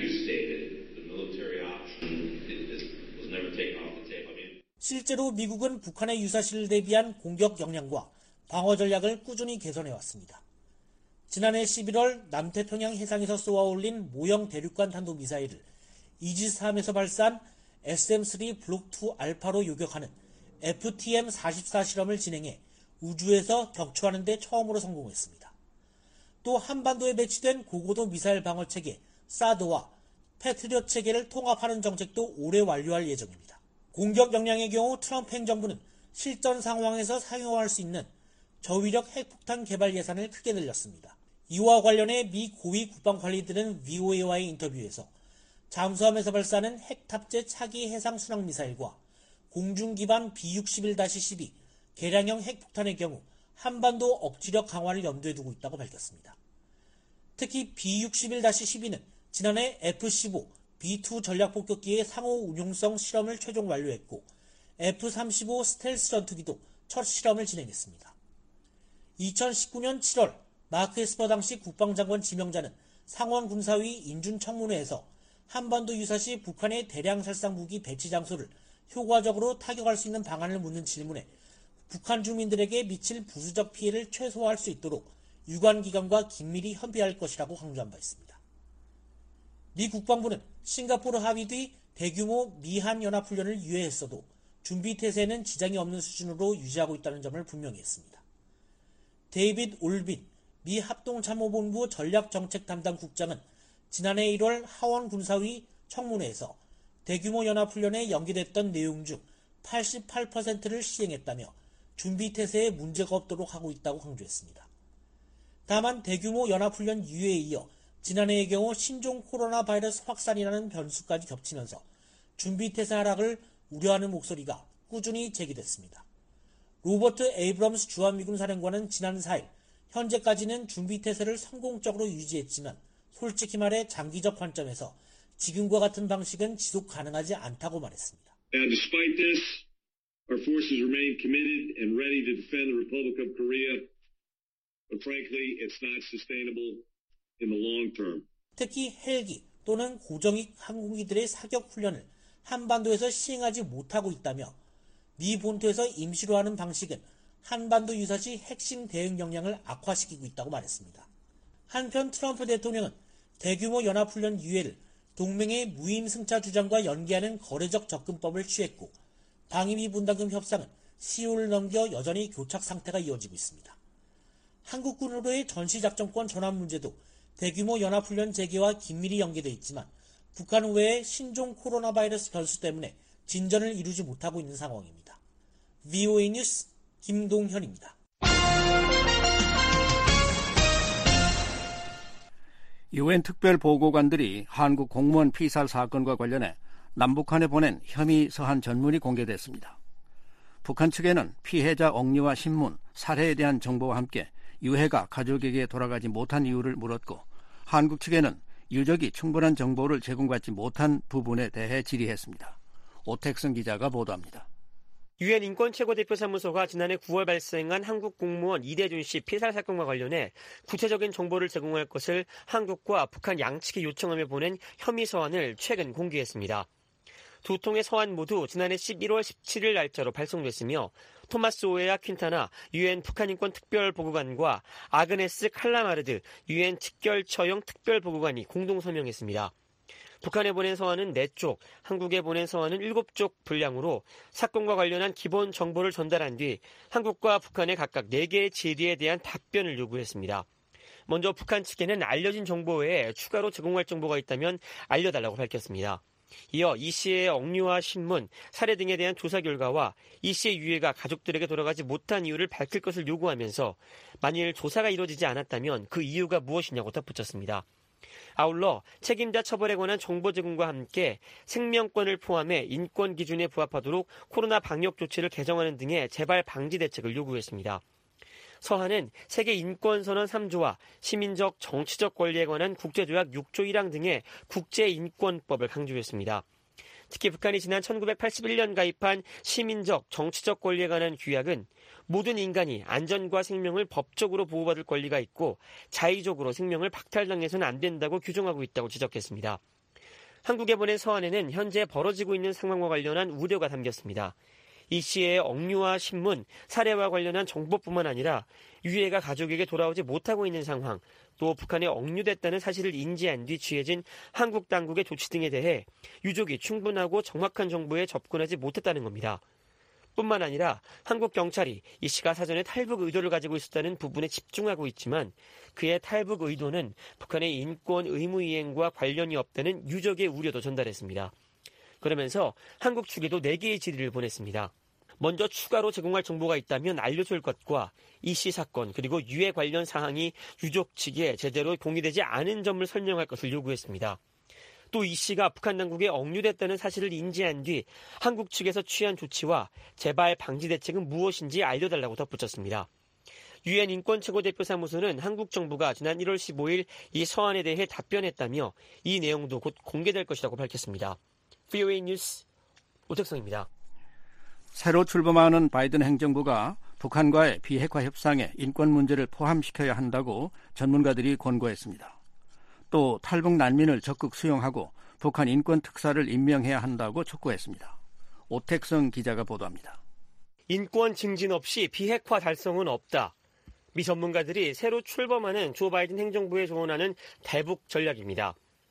실제로 미국은 북한의 유사시를 대비한 공격 역량과 방어 전략을 꾸준히 개선해왔습니다. 지난해 11월 남태평양 해상에서 쏘아올린 모형 대륙간 탄도미사일을 이지스함에서 발사한 SM-3 블록2 알파로 요격하는 FTM-44 실험을 진행해 우주에서 격추하는 데 처음으로 성공했습니다. 또 한반도에 배치된 고고도 미사일 방어 체계 사드와 패트리엇 체계를 통합하는 정책도 올해 완료할 예정입니다. 공격 역량의 경우 트럼프 행정부는 실전 상황에서 사용할 수 있는 저위력 핵폭탄 개발 예산을 크게 늘렸습니다. 이와 관련해 미 고위 국방관리들은 VOA와의 인터뷰에서 잠수함에서 발사하는 핵 탑재 차기 해상 순항 미사일과 공중 기반 B-61-12 개량형 핵폭탄의 경우 한반도 억지력 강화를 염두에 두고 있다고 밝혔습니다. 특히 B-61-12는 지난해 F-15 B-2 전략폭격기의 상호 운용성 실험을 최종 완료했고 F-35 스텔스 전투기도 첫 실험을 진행했습니다. 2019년 7월 마크 에스퍼 당시 국방장관 지명자는 상원군사위 인준청문회에서 한반도 유사시 북한의 대량 살상 무기 배치 장소를 효과적으로 타격할 수 있는 방안을 묻는 질문에 북한 주민들에게 미칠 부수적 피해를 최소화할 수 있도록 유관기관과 긴밀히 협의할 것이라고 강조한 바 있습니다. 미 국방부는 싱가포르 합의 뒤 대규모 미한 연합훈련을 유예했어도 준비태세에는 지장이 없는 수준으로 유지하고 있다는 점을 분명히 했습니다. 데이빗 올빈 미 합동참모본부 전략정책 담당 국장은 지난해 1월 하원군사위 청문회에서 대규모 연합훈련에 연기됐던 내용 중 88%를 시행했다며 준비태세에 문제가 없도록 하고 있다고 강조했습니다. 다만 대규모 연합훈련 유예에 이어 지난해의 경우 신종 코로나 바이러스 확산이라는 변수까지 겹치면서 준비태세 하락을 우려하는 목소리가 꾸준히 제기됐습니다. 로버트 에이브럼스 주한미군 사령관은 지난 4일 현재까지는 준비태세를 성공적으로 유지했지만 솔직히 말해 장기적 관점에서 지금과 같은 방식은 지속 가능하지 않다고 말했습니다. Despite this, our forces remain committed and ready to defend the Republic of Korea, but frankly, it's not sustainable in the long term. 특히 헬기 또는 고정익 항공기들의 사격 훈련을 한반도에서 시행하지 못하고 있다며 미 본토에서 임시로 하는 방식은 한반도 유사시 핵심 대응 역량을 악화시키고 있다고 말했습니다. 한편 트럼프 대통령은 대규모 연합훈련 유예를 동맹의 무임승차 주장과 연계하는 거래적 접근법을 취했고 방위비 분담금 협상은 10월을 넘겨 여전히 교착 상태가 이어지고 있습니다. 한국군으로의 전시작전권 전환 문제도 대규모 연합훈련 재개와 긴밀히 연계되어 있지만 북한 외의 신종 코로나 바이러스 변수 때문에 진전을 이루지 못하고 있는 상황입니다. VOA 뉴스 김동현입니다. 유엔 특별보고관들이 한국 공무원 피살 사건과 관련해 남북한에 보낸 혐의 서한 전문이 공개됐습니다. 북한 측에는 피해자 억류와 신문, 살해에 대한 정보와 함께 유해가 가족에게 돌아가지 못한 이유를 물었고 한국 측에는 유족이 충분한 정보를 제공받지 못한 부분에 대해 질의했습니다. 오택승 기자가 보도합니다. 유엔 인권최고대표사무소가 지난해 9월 발생한 한국 공무원 이대준 씨 피살 사건과 관련해 구체적인 정보를 제공할 것을 한국과 북한 양측에 요청하며 보낸 혐의 서한을 최근 공개했습니다. 두 통의 서한 모두 지난해 11월 17일 날짜로 발송됐으며 토마스 오에아 퀸타나 유엔 북한인권 특별보고관과 아그네스 칼라마르드 유엔 직결처형 특별보고관이 공동 서명했습니다. 북한에 보낸 서한은 4쪽, 한국에 보낸 서한은 7쪽 분량으로 사건과 관련한 기본 정보를 전달한 뒤 한국과 북한에 각각 4개의 질의에 대한 답변을 요구했습니다. 먼저 북한 측에는 알려진 정보 외에 추가로 제공할 정보가 있다면 알려달라고 밝혔습니다. 이어 이 씨의 억류와 신문, 살해 등에 대한 조사 결과와 이 씨의 유해가 가족들에게 돌아가지 못한 이유를 밝힐 것을 요구하면서 만일 조사가 이루어지지 않았다면 그 이유가 무엇이냐고 덧붙였습니다. 아울러 책임자 처벌에 관한 정보 제공과 함께 생명권을 포함해 인권 기준에 부합하도록 코로나 방역 조치를 개정하는 등의 재발 방지 대책을 요구했습니다. 서한은 세계 인권선언 3조와 시민적 정치적 권리에 관한 국제조약 6조 1항 등의 국제인권법을 강조했습니다. 특히 북한이 지난 1981년 가입한 시민적 정치적 권리에 관한 규약은 모든 인간이 안전과 생명을 법적으로 보호받을 권리가 있고 자의적으로 생명을 박탈당해서는 안 된다고 규정하고 있다고 지적했습니다. 한국에 보낸 서한에는 현재 벌어지고 있는 상황과 관련한 우려가 담겼습니다. 이 씨의 억류와 신문, 살해와 관련한 정보뿐만 아니라 유해가 가족에게 돌아오지 못하고 있는 상황, 또 북한에 억류됐다는 사실을 인지한 뒤 취해진 한국 당국의 조치 등에 대해 유족이 충분하고 정확한 정보에 접근하지 못했다는 겁니다. 뿐만 아니라 한국 경찰이 이 씨가 사전에 탈북 의도를 가지고 있었다는 부분에 집중하고 있지만 그의 탈북 의도는 북한의 인권 의무 이행과 관련이 없다는 유족의 우려도 전달했습니다. 그러면서 한국 측에도 4개의 질의를 보냈습니다. 먼저 추가로 제공할 정보가 있다면 알려줄 것과 이 씨 사건 그리고 유해 관련 사항이 유족 측에 제대로 공유되지 않은 점을 설명할 것을 요구했습니다. 또 이 씨가 북한 당국에 억류됐다는 사실을 인지한 뒤 한국 측에서 취한 조치와 재발 방지 대책은 무엇인지 알려달라고 덧붙였습니다. 유엔 인권최고대표사무소는 한국 정부가 지난 1월 15일 이 서한에 대해 답변했다며 이 내용도 곧 공개될 것이라고 밝혔습니다. VOA 뉴스 오택성입니다. 새로 출범하는 바이든 행정부가 북한과의 비핵화 협상에 인권 문제를 포함시켜야 한다고 전문가들이 권고했습니다. 또 탈북 난민을 적극 수용하고 북한 인권 특사를 임명해야 한다고 촉구했습니다. 오택성 기자가 보도합니다. 인권 증진 없이 비핵화 달성은 없다. 미 전문가들이 새로 출범하는 조 바이든 행정부에 조언하는 대북 전략입니다.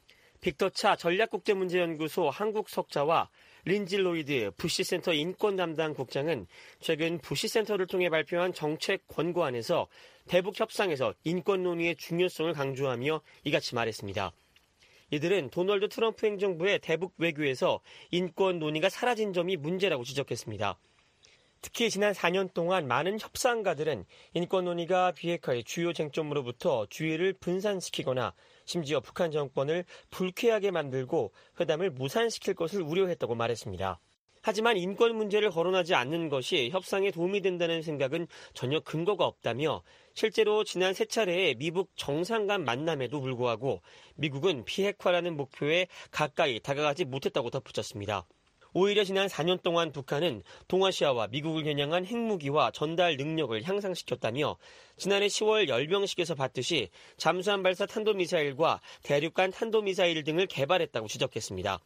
빅터차 전략국제문제연구소 한국 석자와 린지 로이드 부시센터 인권 담당 국장은 최근 부시센터를 통해 발표한 정책 권고안에서 대북 협상에서 인권 논의의 중요성을 강조하며 이같이 말했습니다. 이들은 도널드 트럼프 행정부의 대북 외교에서 인권 논의가 사라진 점이 문제라고 지적했습니다. 특히 지난 4년 동안 많은 협상가들은 인권 논의가 비핵화의 주요 쟁점으로부터 주의를 분산시키거나 심지어 북한 정권을 불쾌하게 만들고 회담을 무산시킬 것을 우려했다고 말했습니다. 하지만 인권 문제를 거론하지 않는 것이 협상에 도움이 된다는 생각은 전혀 근거가 없다며 실제로 지난 3차례의 미북 정상 간 만남에도 불구하고 미국은 비핵화라는 목표에 가까이 다가가지 못했다고 덧붙였습니다. 오히려 지난 4년 동안 북한은 동아시아와 미국을 겨냥한 핵무기와 전달 능력을 향상시켰다며 지난해 10월 열병식에서 봤듯이 잠수함 발사 탄도미사일과 대륙간 탄도미사일 등을 개발했다고 지적했습니다.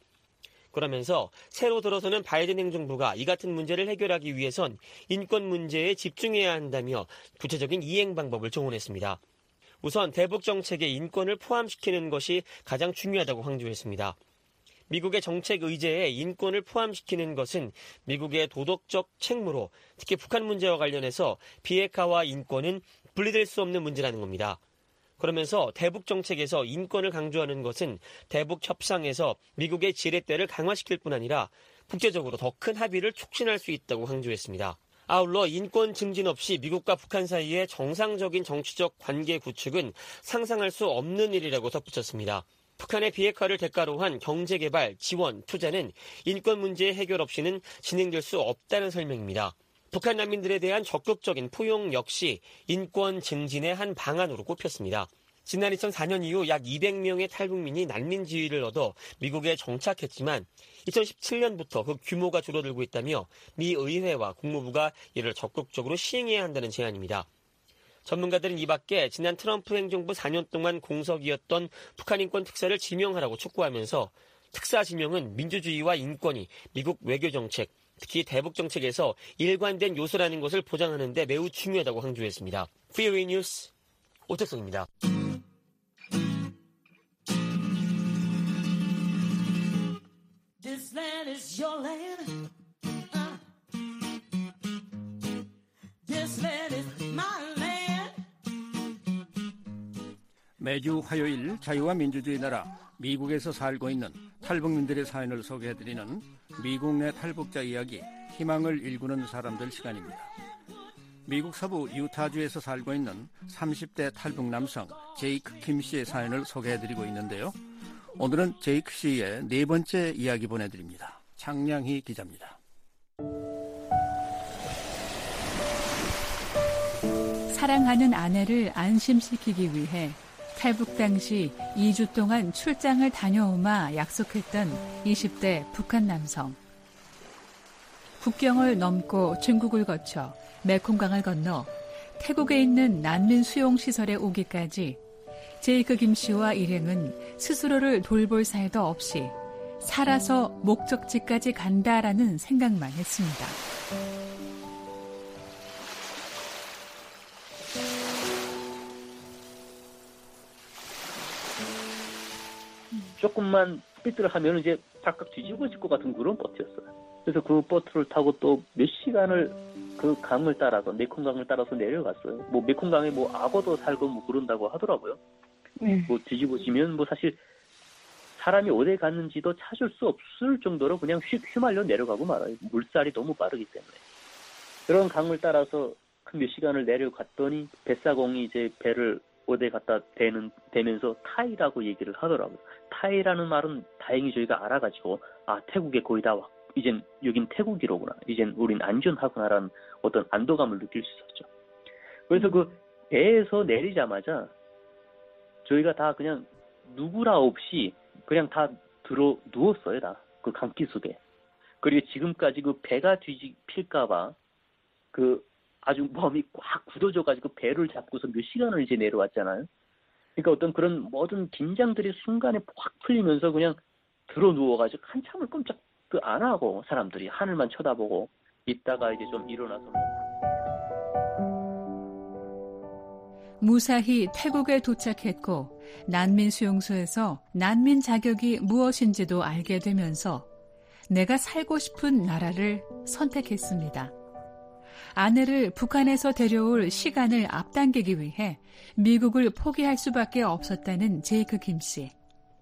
그러면서 새로 들어서는 바이든 행정부가 이 같은 문제를 해결하기 위해선 인권 문제에 집중해야 한다며 구체적인 이행 방법을 조언했습니다. 우선 대북 정책에 인권을 포함시키는 것이 가장 중요하다고 강조했습니다. 미국의 정책 의제에 인권을 포함시키는 것은 미국의 도덕적 책무로 특히 북한 문제와 관련해서 비핵화와 인권은 분리될 수 없는 문제라는 겁니다. 그러면서 대북 정책에서 인권을 강조하는 것은 대북 협상에서 미국의 지렛대를 강화시킬 뿐 아니라 국제적으로 더 큰 합의를 촉진할 수 있다고 강조했습니다. 아울러 인권 증진 없이 미국과 북한 사이의 정상적인 정치적 관계 구축은 상상할 수 없는 일이라고 덧붙였습니다. 북한의 비핵화를 대가로 한 경제개발, 지원, 투자는 인권 문제 해결 없이는 진행될 수 없다는 설명입니다. 북한 난민들에 대한 적극적인 포용 역시 인권 증진의 한 방안으로 꼽혔습니다. 지난 2004년 이후 약 200명의 탈북민이 난민 지위를 얻어 미국에 정착했지만 2017년부터 그 규모가 줄어들고 있다며 미 의회와 국무부가 이를 적극적으로 시행해야 한다는 제안입니다. 전문가들은 이 밖에 지난 트럼프 행정부 4년 동안 공석이었던 북한 인권 특사를 지명하라고 촉구하면서 특사 지명은 민주주의와 인권이 미국 외교정책, 특히 대북 정책에서 일관된 요소라는 것을 보장하는 데 매우 중요하다고 강조했습니다. VOA 뉴스 오택성입니다. This land is your land. This land is my land. 매주 화요일 자유와 민주주의 나라 미국에서 살고 있는 탈북민들의 사연을 소개해드리는 미국 내 탈북자 이야기, 희망을 일구는 사람들 시간입니다. 미국 서부 유타주에서 살고 있는 30대 탈북 남성 제이크 김 씨의 사연을 소개해드리고 있는데요. 오늘은 제이크 씨의 네 번째 이야기 보내드립니다. 창량희 기자입니다. 사랑하는 아내를 안심시키기 위해 탈북 당시 2주 동안 출장을 다녀오마 약속했던 20대 북한 남성. 국경을 넘고 중국을 거쳐 메콩강을 건너 태국에 있는 난민 수용시설에 오기까지 제이크 김 씨와 일행은 스스로를 돌볼 사이도 없이 살아서 목적지까지 간다라는 생각만 했습니다. 조금만 삐뚤을 하면 이제 발칵 뒤집어질 것 같은 그런 보트였어요. 그래서 그 보트를 타고 또 몇 시간을 그 강을 따라서, 메콩강을 따라서 내려갔어요. 뭐 메콩강에 뭐 악어도 살고 뭐 그런다고 하더라고요. 뭐 뒤집어지면 뭐 사실 사람이 어디 갔는지도 찾을 수 없을 정도로 그냥 휘말려 내려가고 말아요. 물살이 너무 빠르기 때문에. 그런 강을 따라서 그 몇 시간을 내려갔더니 뱃사공이 이제 배를 어디 갖다 대면서 타이라고 얘기를 하더라고요. 타이라는 말은 다행히 저희가 알아가지고, 아, 태국에 거의 다 왔, 이젠 여긴 태국이로구나, 이젠 우린 안전하구나라는 어떤 안도감을 느낄 수 있었죠. 그래서 그 배에서 내리자마자 저희가 다 그냥 누구라 없이 그냥 다 누웠어요, 다. 그 강기 속에. 그리고 지금까지 그 배가 뒤집힐까봐 그 아주 몸이 꽉 굳어져가지고 배를 잡고서 몇 시간을 이제 내려왔잖아요. 그러니까 어떤 그런 모든 긴장들이 순간에 확 풀리면서 그냥 누워가지고 한참을 꼼짝 안 하고 사람들이 하늘만 쳐다보고 있다가 이제 좀 일어나서 무사히 태국에 도착했고 난민 수용소에서 난민 자격이 무엇인지도 알게 되면서 내가 살고 싶은 나라를 선택했습니다. 아내를 북한에서 데려올 시간을 앞당기기 위해 미국을 포기할 수밖에 없었다는 제이크 김 씨.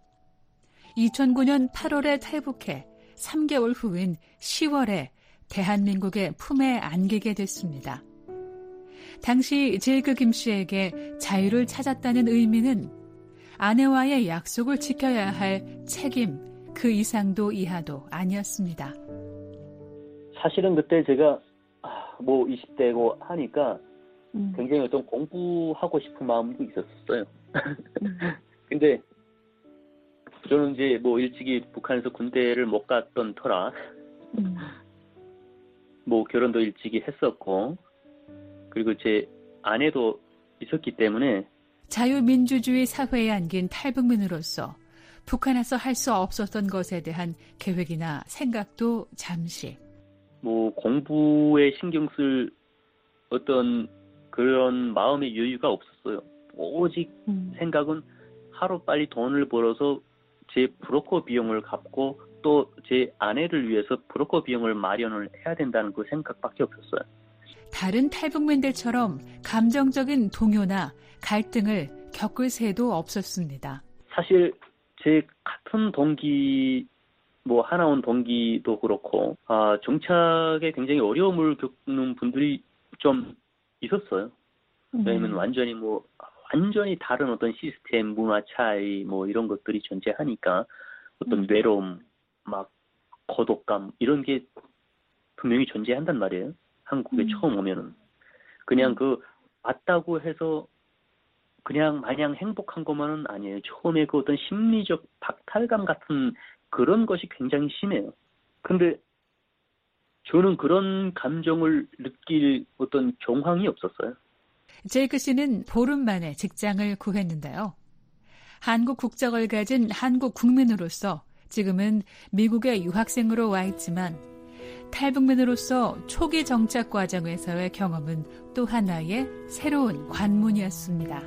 2009년 8월에 탈북해 3개월 후인 10월에 대한민국의 품에 안기게 됐습니다. 당시 제이크 김 씨에게 자유를 찾았다는 의미는 아내와의 약속을 지켜야 할 책임, 그 이상도 이하도 아니었습니다. 사실은 그때 제가 뭐 20대고 하니까 굉장히 어떤 공부하고 싶은 마음도 있었어요. 근데 저는 이제 뭐 일찍이 북한에서 군대를 못 갔던 터라 뭐 결혼도 일찍이 했었고, 그리고 제 아내도 있었기 때문에 자유민주주의 사회에 안긴 탈북민으로서 북한에서 할 수 없었던 것에 대한 계획이나 생각도 잠시. 뭐 공부에 신경 쓸 어떤 그런 마음의 여유가 없었어요. 오직 생각은 하루빨리 돈을 벌어서 제 브로커 비용을 갚고 또 제 아내를 위해서 브로커 비용을 마련을 해야 된다는 그 생각밖에 없었어요. 다른 탈북민들처럼 감정적인 동요나 갈등을 겪을 새도 없었습니다. 사실 제 같은 동기, 뭐 하나원 동기도 그렇고 정착에 굉장히 어려움을 겪는 분들이 좀 있었어요. 왜냐면 완전히 다른 어떤 시스템, 문화 차이 뭐 이런 것들이 존재하니까 어떤 외로움, 막 고독감 이런 게 분명히 존재한단 말이에요. 한국에 처음 오면은 그냥 그 왔다고 해서 그냥 마냥 행복한 것만은 아니에요. 처음에 그 어떤 심리적 박탈감 같은 그런 것이 굉장히 심해요. 근데 저는 그런 감정을 느낄 어떤 정황이 없었어요. 제이크 씨는 보름 만에 직장을 구했는데요. 한국 국적을 가진 한국 국민으로서 지금은 미국에 유학생으로 와 있지만 탈북민으로서 초기 정착 과정에서의 경험은 또 하나의 새로운 관문이었습니다.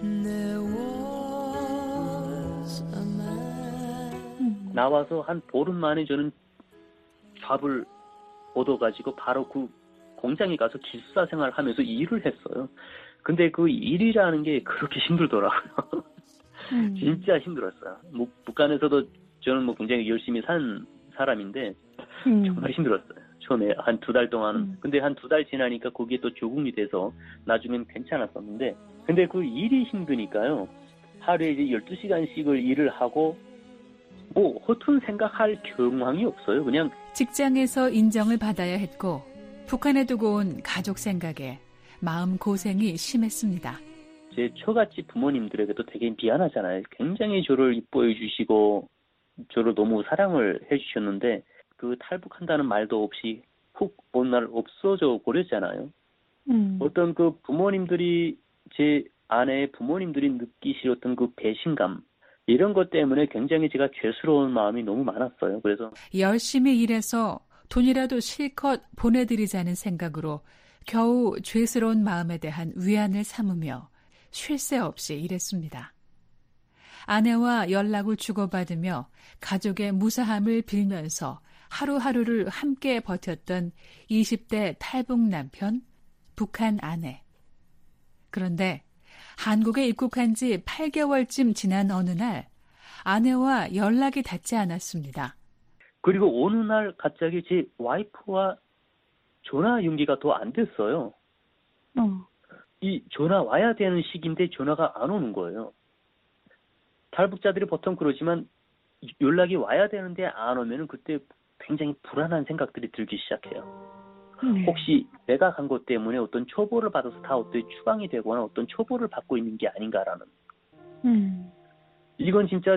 나와서 한 보름 만에 저는 잡을 얻어가지고 바로 그 공장에 가서 기숙사 생활하면서 일을 했어요. 근데 그 일이라는 게 그렇게 힘들더라고요. 진짜 힘들었어요. 뭐 북한에서도 저는 뭐 굉장히 열심히 산 사람인데 정말 힘들었어요. 처음에 한 2달 동안. 근데 한 2달 지나니까 거기에 또 적응이 돼서 나중엔 괜찮았었는데, 근데 그 일이 힘드니까요. 하루에 이제 12시간씩을 일을 하고 뭐 허튼 생각할 경황이 없어요. 그냥 직장에서 인정을 받아야 했고 북한에 두고 온 가족 생각에 마음 고생이 심했습니다. 제 처갓집 부모님들에게도 되게 미안하잖아요. 굉장히 저를 이뻐해 주시고 저를 너무 사랑을 해주셨는데 그 탈북한다는 말도 없이 훅 어느 날 없어져 버렸잖아요. 어떤 그 부모님들이 제 아내의 부모님들이 느끼시었던 그 배신감 이런 것 때문에 굉장히 제가 죄스러운 마음이 너무 많았어요. 그래서 열심히 일해서 돈이라도 실컷 보내드리자는 생각으로 겨우 죄스러운 마음에 대한 위안을 삼으며 쉴 새 없이 일했습니다. 아내와 연락을 주고받으며 가족의 무사함을 빌면서 하루하루를 함께 버텼던 20대 탈북 남편, 북한 아내. 그런데 한국에 입국한 지 8개월쯤 지난 어느 날 아내와 연락이 닿지 않았습니다. 그리고 어느 날 갑자기 제 와이프와 전화 연기가 더 안 됐어요. 이 전화 와야 되는 시기인데 전화가 안 오는 거예요. 탈북자들이 보통 그러지만 연락이 와야 되는데 안 오면 그때 굉장히 불안한 생각들이 들기 시작해요. 혹시 내가 간 것 때문에 어떤 처벌을 받아서 다 어떻게 추방이 되거나 어떤 처벌을 받고 있는 게 아닌가라는. 이건 진짜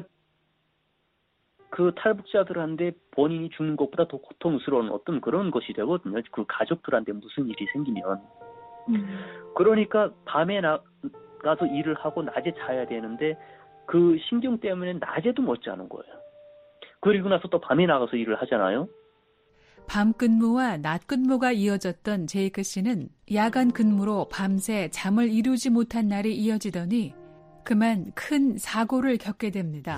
그 탈북자들한테 본인이 죽는 것보다 더 고통스러운 어떤 그런 것이 되거든요. 그 가족들한테 무슨 일이 생기면. 그러니까 밤에 나가서 일을 하고 낮에 자야 되는데 그 신경 때문에 낮에도 못 자는 거예요. 그리고 나서 또 밤에 나가서 일을 하잖아요. 밤 근무와 낮 근무가 이어졌던 제이크 씨는 야간 근무로 밤새 잠을 이루지 못한 날이 이어지더니 그만 큰 사고를 겪게 됩니다.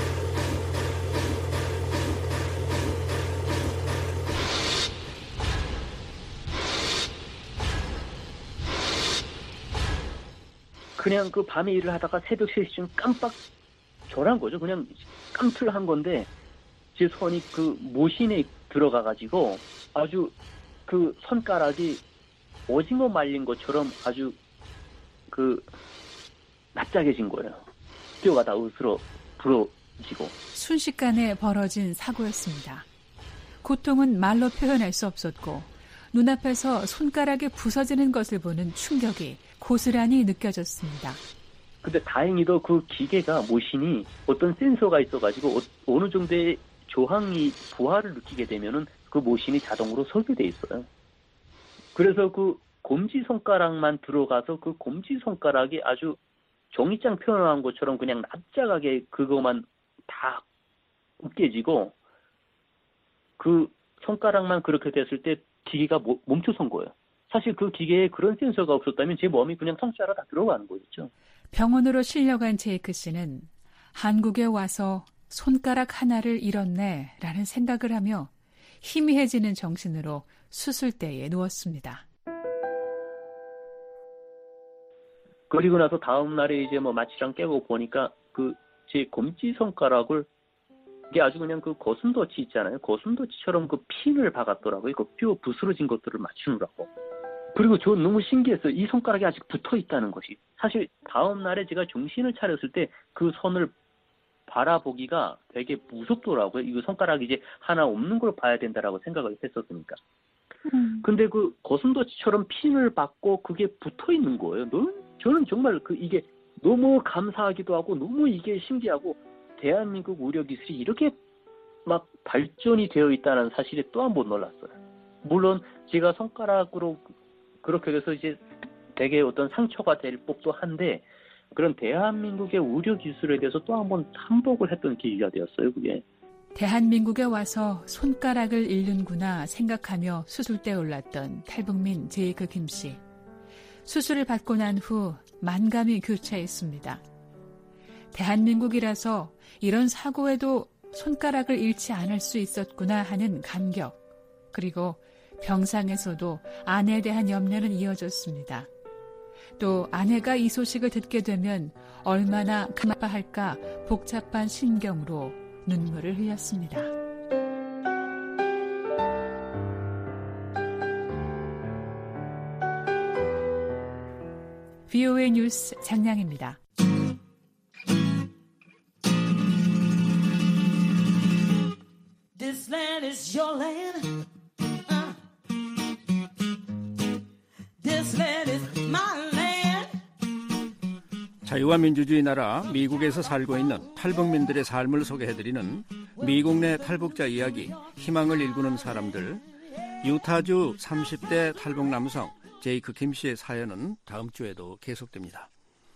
그냥 그 밤에 일을 하다가 새벽 3시쯤 깜빡 졸한 거죠. 그냥 깜틀한 건데 제 손이 그 모신에 들어가가지고 아주 그 손가락이 오징어 말린 것처럼 아주 그 납작해진 거예요. 뼈가 다 으스러 부러지고. 순식간에 벌어진 사고였습니다. 고통은 말로 표현할 수 없었고 눈앞에서 손가락이 부서지는 것을 보는 충격이 고스란히 느껴졌습니다. 근데 다행히도 그 기계가 모신이 어떤 센서가 있어가지고 어느 정도의 저항이 부하를 느끼게 되면은 그 모신이 자동으로 설계돼 있어요. 그래서 그 검지 손가락만 들어가서 그 검지 손가락이 아주 종이장 표현한 것처럼 그냥 납작하게 그것만 다 으깨지고 그 손가락만 그렇게 됐을 때 기계가 멈춰선 거예요. 사실 그 기계에 그런 센서가 없었다면 제 몸이 그냥 통째로 다 들어가는 거였죠. 병원으로 실려간 제이크 씨는 한국에 와서 손가락 하나를 잃었네 라는 생각을 하며 희미해지는 정신으로 수술대에 누웠습니다. 그리고 나서 다음 날에 이제 뭐 마취랑 깨고 보니까 그 제 검지 손가락을 이게 아주 그냥 그 고슴도치 있잖아요. 고슴도치처럼 그 핀을 박았더라고요. 그 뼈 부스러진 것들을 맞추느라고. 그리고 저 너무 신기했어요. 이 손가락이 아직 붙어 있다는 것이. 사실 다음 날에 제가 정신을 차렸을 때 그 손을 바라보기가 되게 무섭더라고요. 이거 손가락이 이제 하나 없는 걸 봐야 된다라고 생각을 했었으니까. 근데 그 고슴도치처럼 핀을 박고 그게 붙어 있는 거예요. 저는 정말 이게 너무 감사하기도 하고 너무 이게 신기하고 대한민국 의료기술이 이렇게 막 발전이 되어 있다는 사실에 또 한 번 놀랐어요. 물론 제가 손가락으로 그렇게 해서 이제 되게 어떤 상처가 될 법도 한데 그런 대한민국의 의료기술에 대해서 또 한 번 참복을 했던 계기가 되었어요. 그게. 대한민국에 와서 손가락을 잃는구나 생각하며 수술대에 올랐던 탈북민 제이크 김 씨. 수술을 받고 난 후 만감이 교차했습니다. 대한민국이라서 이런 사고에도 손가락을 잃지 않을 수 있었구나 하는 감격. 그리고 병상에서도 아내에 대한 염려는 이어졌습니다. 또 아내가 이 소식을 듣게 되면 얼마나 아파할까 복잡한 심경으로 눈물을 흘렸습니다. VOA 뉴스 장량입니다. This land is your land. This land is my land. 자유와 민주주의 나라 미국에서 살고 있는 탈북민들의 삶을 소개해드리는 미국 내 탈북자 이야기, 희망을 일구는 사람들. 유타주 30대 탈북 남성 제이크 김 씨의 사연은 다음 주에도 계속됩니다.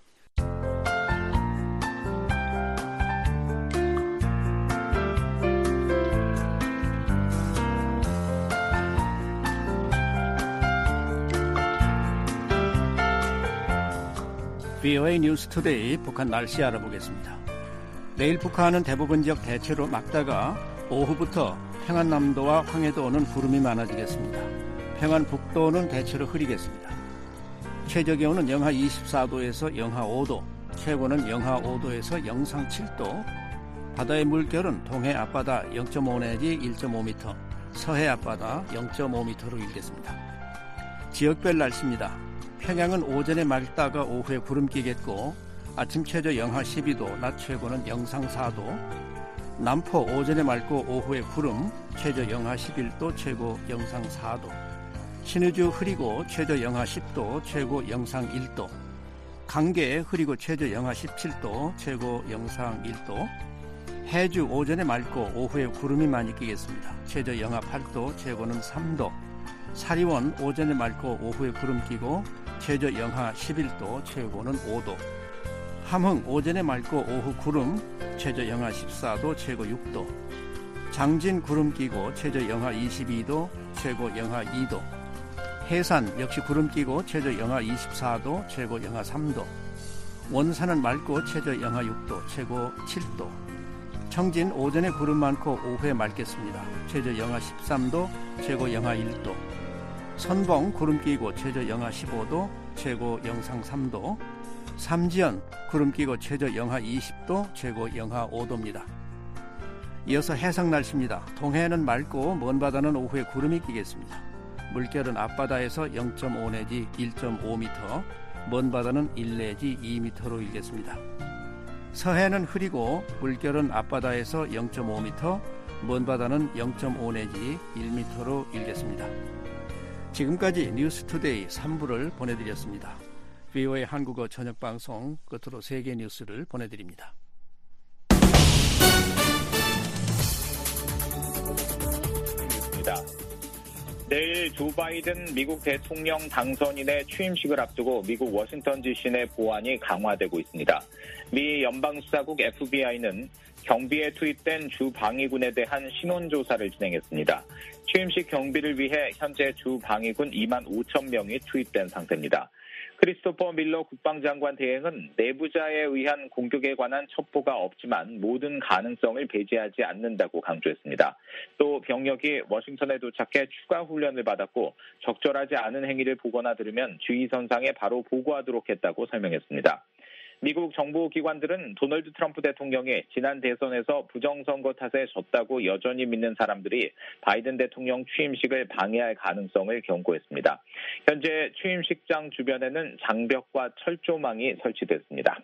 VOA 뉴스 투데이 북한 날씨 알아보겠습니다. 내일 북한은 대부분 지역 대체로 맑다가 오후부터 평안남도와 황해도는 구름이 많아지겠습니다. 평안북도는 대체로 흐리겠습니다. 최저기온은 영하 24도에서 영하 5도, 최고는 영하 5도에서 영상 7도, 바다의 물결은 동해 앞바다 0.5 내지 1.5m, 서해 앞바다 0.5m로 일겠습니다. 지역별 날씨입니다. 평양은 오전에 맑다가 오후에 구름 끼겠고 아침 최저 영하 12도, 낮 최고는 영상 4도, 남포 오전에 맑고 오후에 구름, 최저 영하 11도, 최고 영상 4도, 신의주 흐리고 최저 영하 10도, 최고 영상 1도, 강계 흐리고 최저 영하 17도, 최고 영상 1도, 해주 오전에 맑고 오후에 구름이 많이 끼겠습니다. 최저 영하 8도, 최고는 3도, 사리원 오전에 맑고 오후에 구름 끼고 최저 영하 11도, 최고는 5도, 함흥 오전에 맑고 오후 구름, 최저 영하 14도, 최고 6도, 장진 구름 끼고 최저 영하 22도, 최고 영하 2도, 해산 역시 구름 끼고 최저 영하 24도, 최고 영하 3도, 원산은 맑고 최저 영하 6도, 최고 7도, 청진 오전에 구름 많고 오후에 맑겠습니다. 최저 영하 13도, 최고 영하 1도, 선봉 구름 끼고 최저 영하 15도, 최고 영상 3도, 삼지연 구름 끼고 최저 영하 20도, 최고 영하 5도입니다. 이어서 해상 날씨입니다. 동해는 맑고 먼 바다는 오후에 구름이 끼겠습니다. 물결은 앞바다에서 0.5 내지 1.5m, 먼 바다는 1 내지 2m로 일겠습니다. 서해는 흐리고 물결은 앞바다에서 0.5m, 먼 바다는 0.5 내지 1m로 일겠습니다. 지금까지 뉴스투데이 3부를 보내드렸습니다. VOA 한국어 저녁방송 끝으로 세계 뉴스를 보내드립니다. 내일 조 바이든 미국 대통령 당선인의 취임식을 앞두고 미국 워싱턴 DC 내 보안이 강화되고 있습니다. 미 연방수사국 FBI는 경비에 투입된 주 방위군에 대한 신원조사를 진행했습니다. 취임식 경비를 위해 현재 주 방위군 2만 5천 명이 투입된 상태입니다. 크리스토퍼 밀러 국방장관 대행은 내부자에 의한 공격에 관한 첩보가 없지만 모든 가능성을 배제하지 않는다고 강조했습니다. 또 병력이 워싱턴에 도착해 추가 훈련을 받았고 적절하지 않은 행위를 보거나 들으면 주의선상에 바로 보고하도록 했다고 설명했습니다. 미국 정보기관들은 도널드 트럼프 대통령이 지난 대선에서 부정선거 탓에 졌다고 여전히 믿는 사람들이 바이든 대통령 취임식을 방해할 가능성을 경고했습니다. 현재 취임식장 주변에는 장벽과 철조망이 설치됐습니다.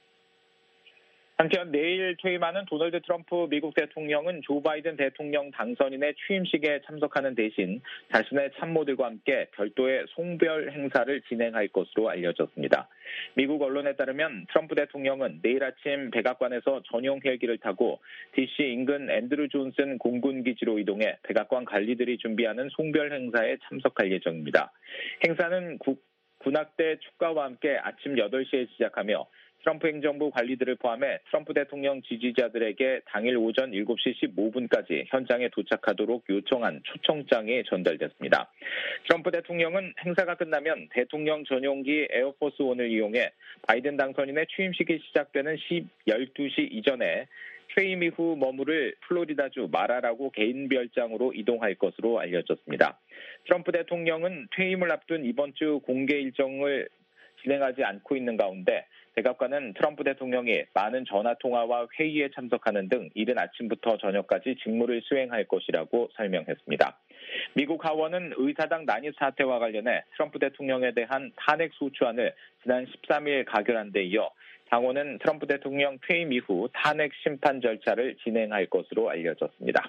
한편 내일 퇴임하는 도널드 트럼프 미국 대통령은 조 바이든 대통령 당선인의 취임식에 참석하는 대신 자신의 참모들과 함께 별도의 송별 행사를 진행할 것으로 알려졌습니다. 미국 언론에 따르면 트럼프 대통령은 내일 아침 백악관에서 전용 헬기를 타고 DC 인근 앤드루 존슨 공군기지로 이동해 백악관 관리들이 준비하는 송별 행사에 참석할 예정입니다. 행사는 군악대 축가와 함께 아침 8시에 시작하며 트럼프 행정부 관리들을 포함해 트럼프 대통령 지지자들에게 당일 오전 7시 15분까지 현장에 도착하도록 요청한 초청장이 전달됐습니다. 트럼프 대통령은 행사가 끝나면 대통령 전용기 에어포스 원을 이용해 바이든 당선인의 취임식이 시작되는 12시 이전에 퇴임 이후 머무를 플로리다주 마라라고 개인 별장으로 이동할 것으로 알려졌습니다. 트럼프 대통령은 퇴임을 앞둔 이번 주 공개 일정을 진행하지 않고 있는 가운데 백악관은 트럼프 대통령이 많은 전화통화와 회의에 참석하는 등 이른 아침부터 저녁까지 직무를 수행할 것이라고 설명했습니다. 미국 하원은 의사당 난입 사태와 관련해 트럼프 대통령에 대한 탄핵 소추안을 지난 13일 가결한 데 이어 당원은 트럼프 대통령 퇴임 이후 탄핵 심판 절차를 진행할 것으로 알려졌습니다.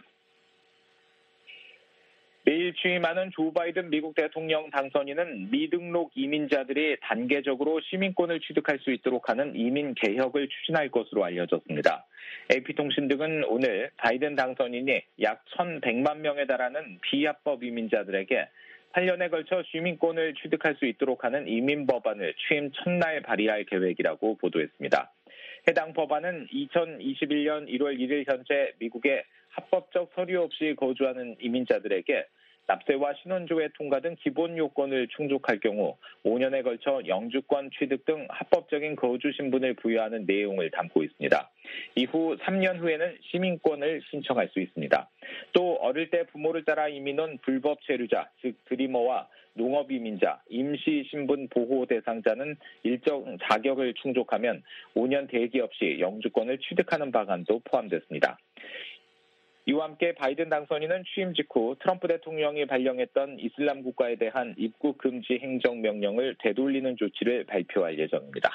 내일 취임하는 조 바이든 미국 대통령 당선인은 미등록 이민자들이 단계적으로 시민권을 취득할 수 있도록 하는 이민 개혁을 추진할 것으로 알려졌습니다. AP통신 등은 오늘 바이든 당선인이 약 1,100만 명에 달하는 비합법 이민자들에게 8년에 걸쳐 시민권을 취득할 수 있도록 하는 이민 법안을 취임 첫날 발의할 계획이라고 보도했습니다. 해당 법안은 2021년 1월 1일 현재 미국에 합법적 서류 없이 거주하는 이민자들에게 납세와 신원조회 통과 등 기본 요건을 충족할 경우 5년에 걸쳐 영주권 취득 등 합법적인 거주 신분을 부여하는 내용을 담고 있습니다. 이후 3년 후에는 시민권을 신청할 수 있습니다. 또 어릴 때 부모를 따라 이민 온 불법 체류자, 즉 드리머와 농업 이민자, 임시 신분 보호 대상자는 일정 자격을 충족하면 5년 대기 없이 영주권을 취득하는 방안도 포함됐습니다. 이와 함께 바이든 당선인은 취임 직후 트럼프 대통령이 발령했던 이슬람 국가에 대한 입국 금지 행정명령을 되돌리는 조치를 발표할 예정입니다.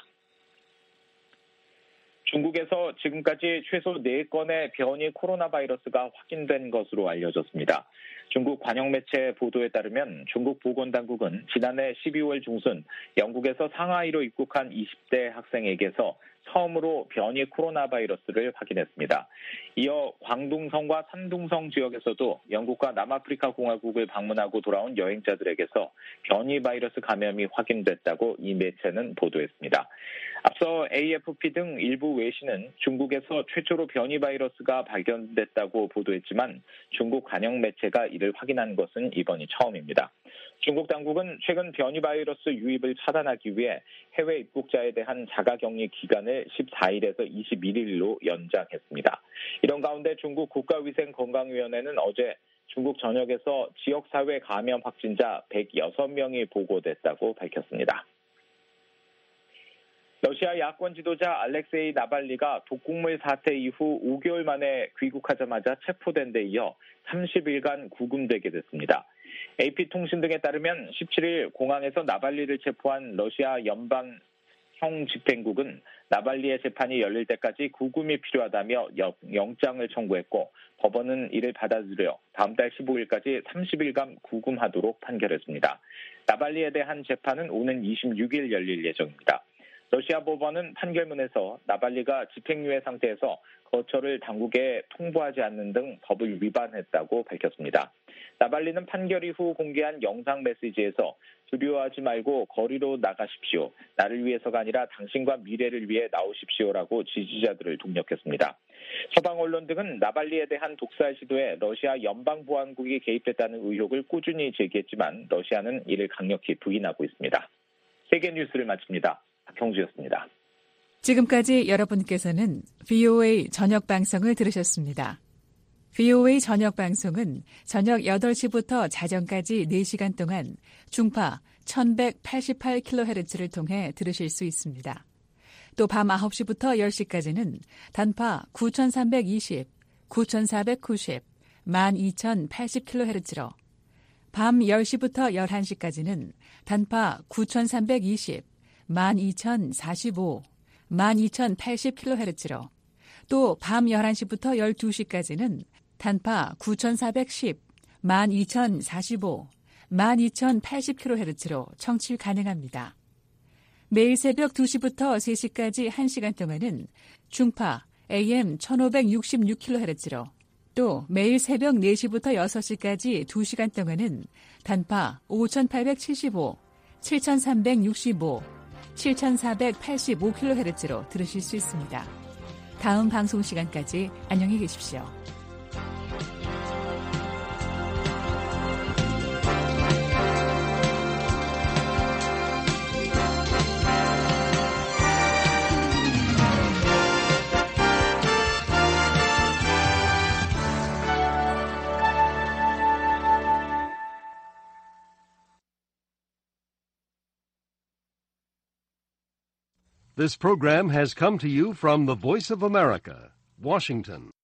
중국에서 지금까지 최소 4건의 변이 코로나 바이러스가 확인된 것으로 알려졌습니다. 중국 관영매체 보도에 따르면 중국 보건당국은 지난해 12월 중순 영국에서 상하이로 입국한 20대 학생에게서 처음으로 변이 코로나 바이러스를 확인했습니다. 이어 광둥성과 산둥성 지역에서도 영국과 남아프리카 공화국을 방문하고 돌아온 여행자들에게서 변이 바이러스 감염이 확인됐다고 이 매체는 보도했습니다. 앞서 AFP 등 일부 외신은 중국에서 최초로 변이 바이러스가 발견됐다고 보도했지만 중국 관영 매체가 이를 확인한 것은 이번이 처음입니다. 중국 당국은 최근 변이 바이러스 유입을 차단하기 위해 해외 입국자에 대한 자가격리 기간을 14일에서 21일로 연장했습니다. 이런 가운데 중국 국가위생건강위원회는 어제 중국 전역에서 지역사회 감염 확진자 106명이 보고됐다고 밝혔습니다. 러시아 야권 지도자 알렉세이 나발리가 독국물 사태 이후 5개월 만에 귀국하자마자 체포된 데 이어 30일간 구금되게 됐습니다. AP통신 등에 따르면 17일 공항에서 나발리를 체포한 러시아 연방형집행국은 나발리의 재판이 열릴 때까지 구금이 필요하다며 영장을 청구했고 법원은 이를 받아들여 다음 달 15일까지 30일간 구금하도록 판결했습니다. 나발리에 대한 재판은 오는 26일 열릴 예정입니다. 러시아 법원은 판결문에서 나발리가 집행유예 상태에서 거처를 당국에 통보하지 않는 등 법을 위반했다고 밝혔습니다. 나발리는 판결 이후 공개한 영상 메시지에서 두려워하지 말고 거리로 나가십시오. 나를 위해서가 아니라 당신과 미래를 위해 나오십시오라고 지지자들을 독려했습니다. 서방 언론 등은 나발리에 대한 독살 시도에 러시아 연방보안국이 개입했다는 의혹을 꾸준히 제기했지만 러시아는 이를 강력히 부인하고 있습니다. 세계 뉴스를 마칩니다. 박형주였습니다. 지금까지 여러분께서는 VOA 저녁 방송을 들으셨습니다. VOA 저녁 방송은 저녁 8시부터 자정까지 4시간 동안 중파 1188kHz를 통해 들으실 수 있습니다. 또 밤 9시부터 10시까지는 단파 9320, 9490, 12080kHz로 밤 10시부터 11시까지는 단파 9320, 12045, 12080kHz로 또 밤 11시부터 12시까지는 단파 9410, 12045, 12080kHz로 청취 가능합니다. 매일 새벽 2시부터 3시까지 1시간 동안은 중파 AM 1566kHz로 또 매일 새벽 4시부터 6시까지 2시간 동안은 단파 5875, 7365, 7485kHz로 들으실 수 있습니다. 다음 방송 시간까지 안녕히 계십시오. This program has come to you from the Voice of America, Washington.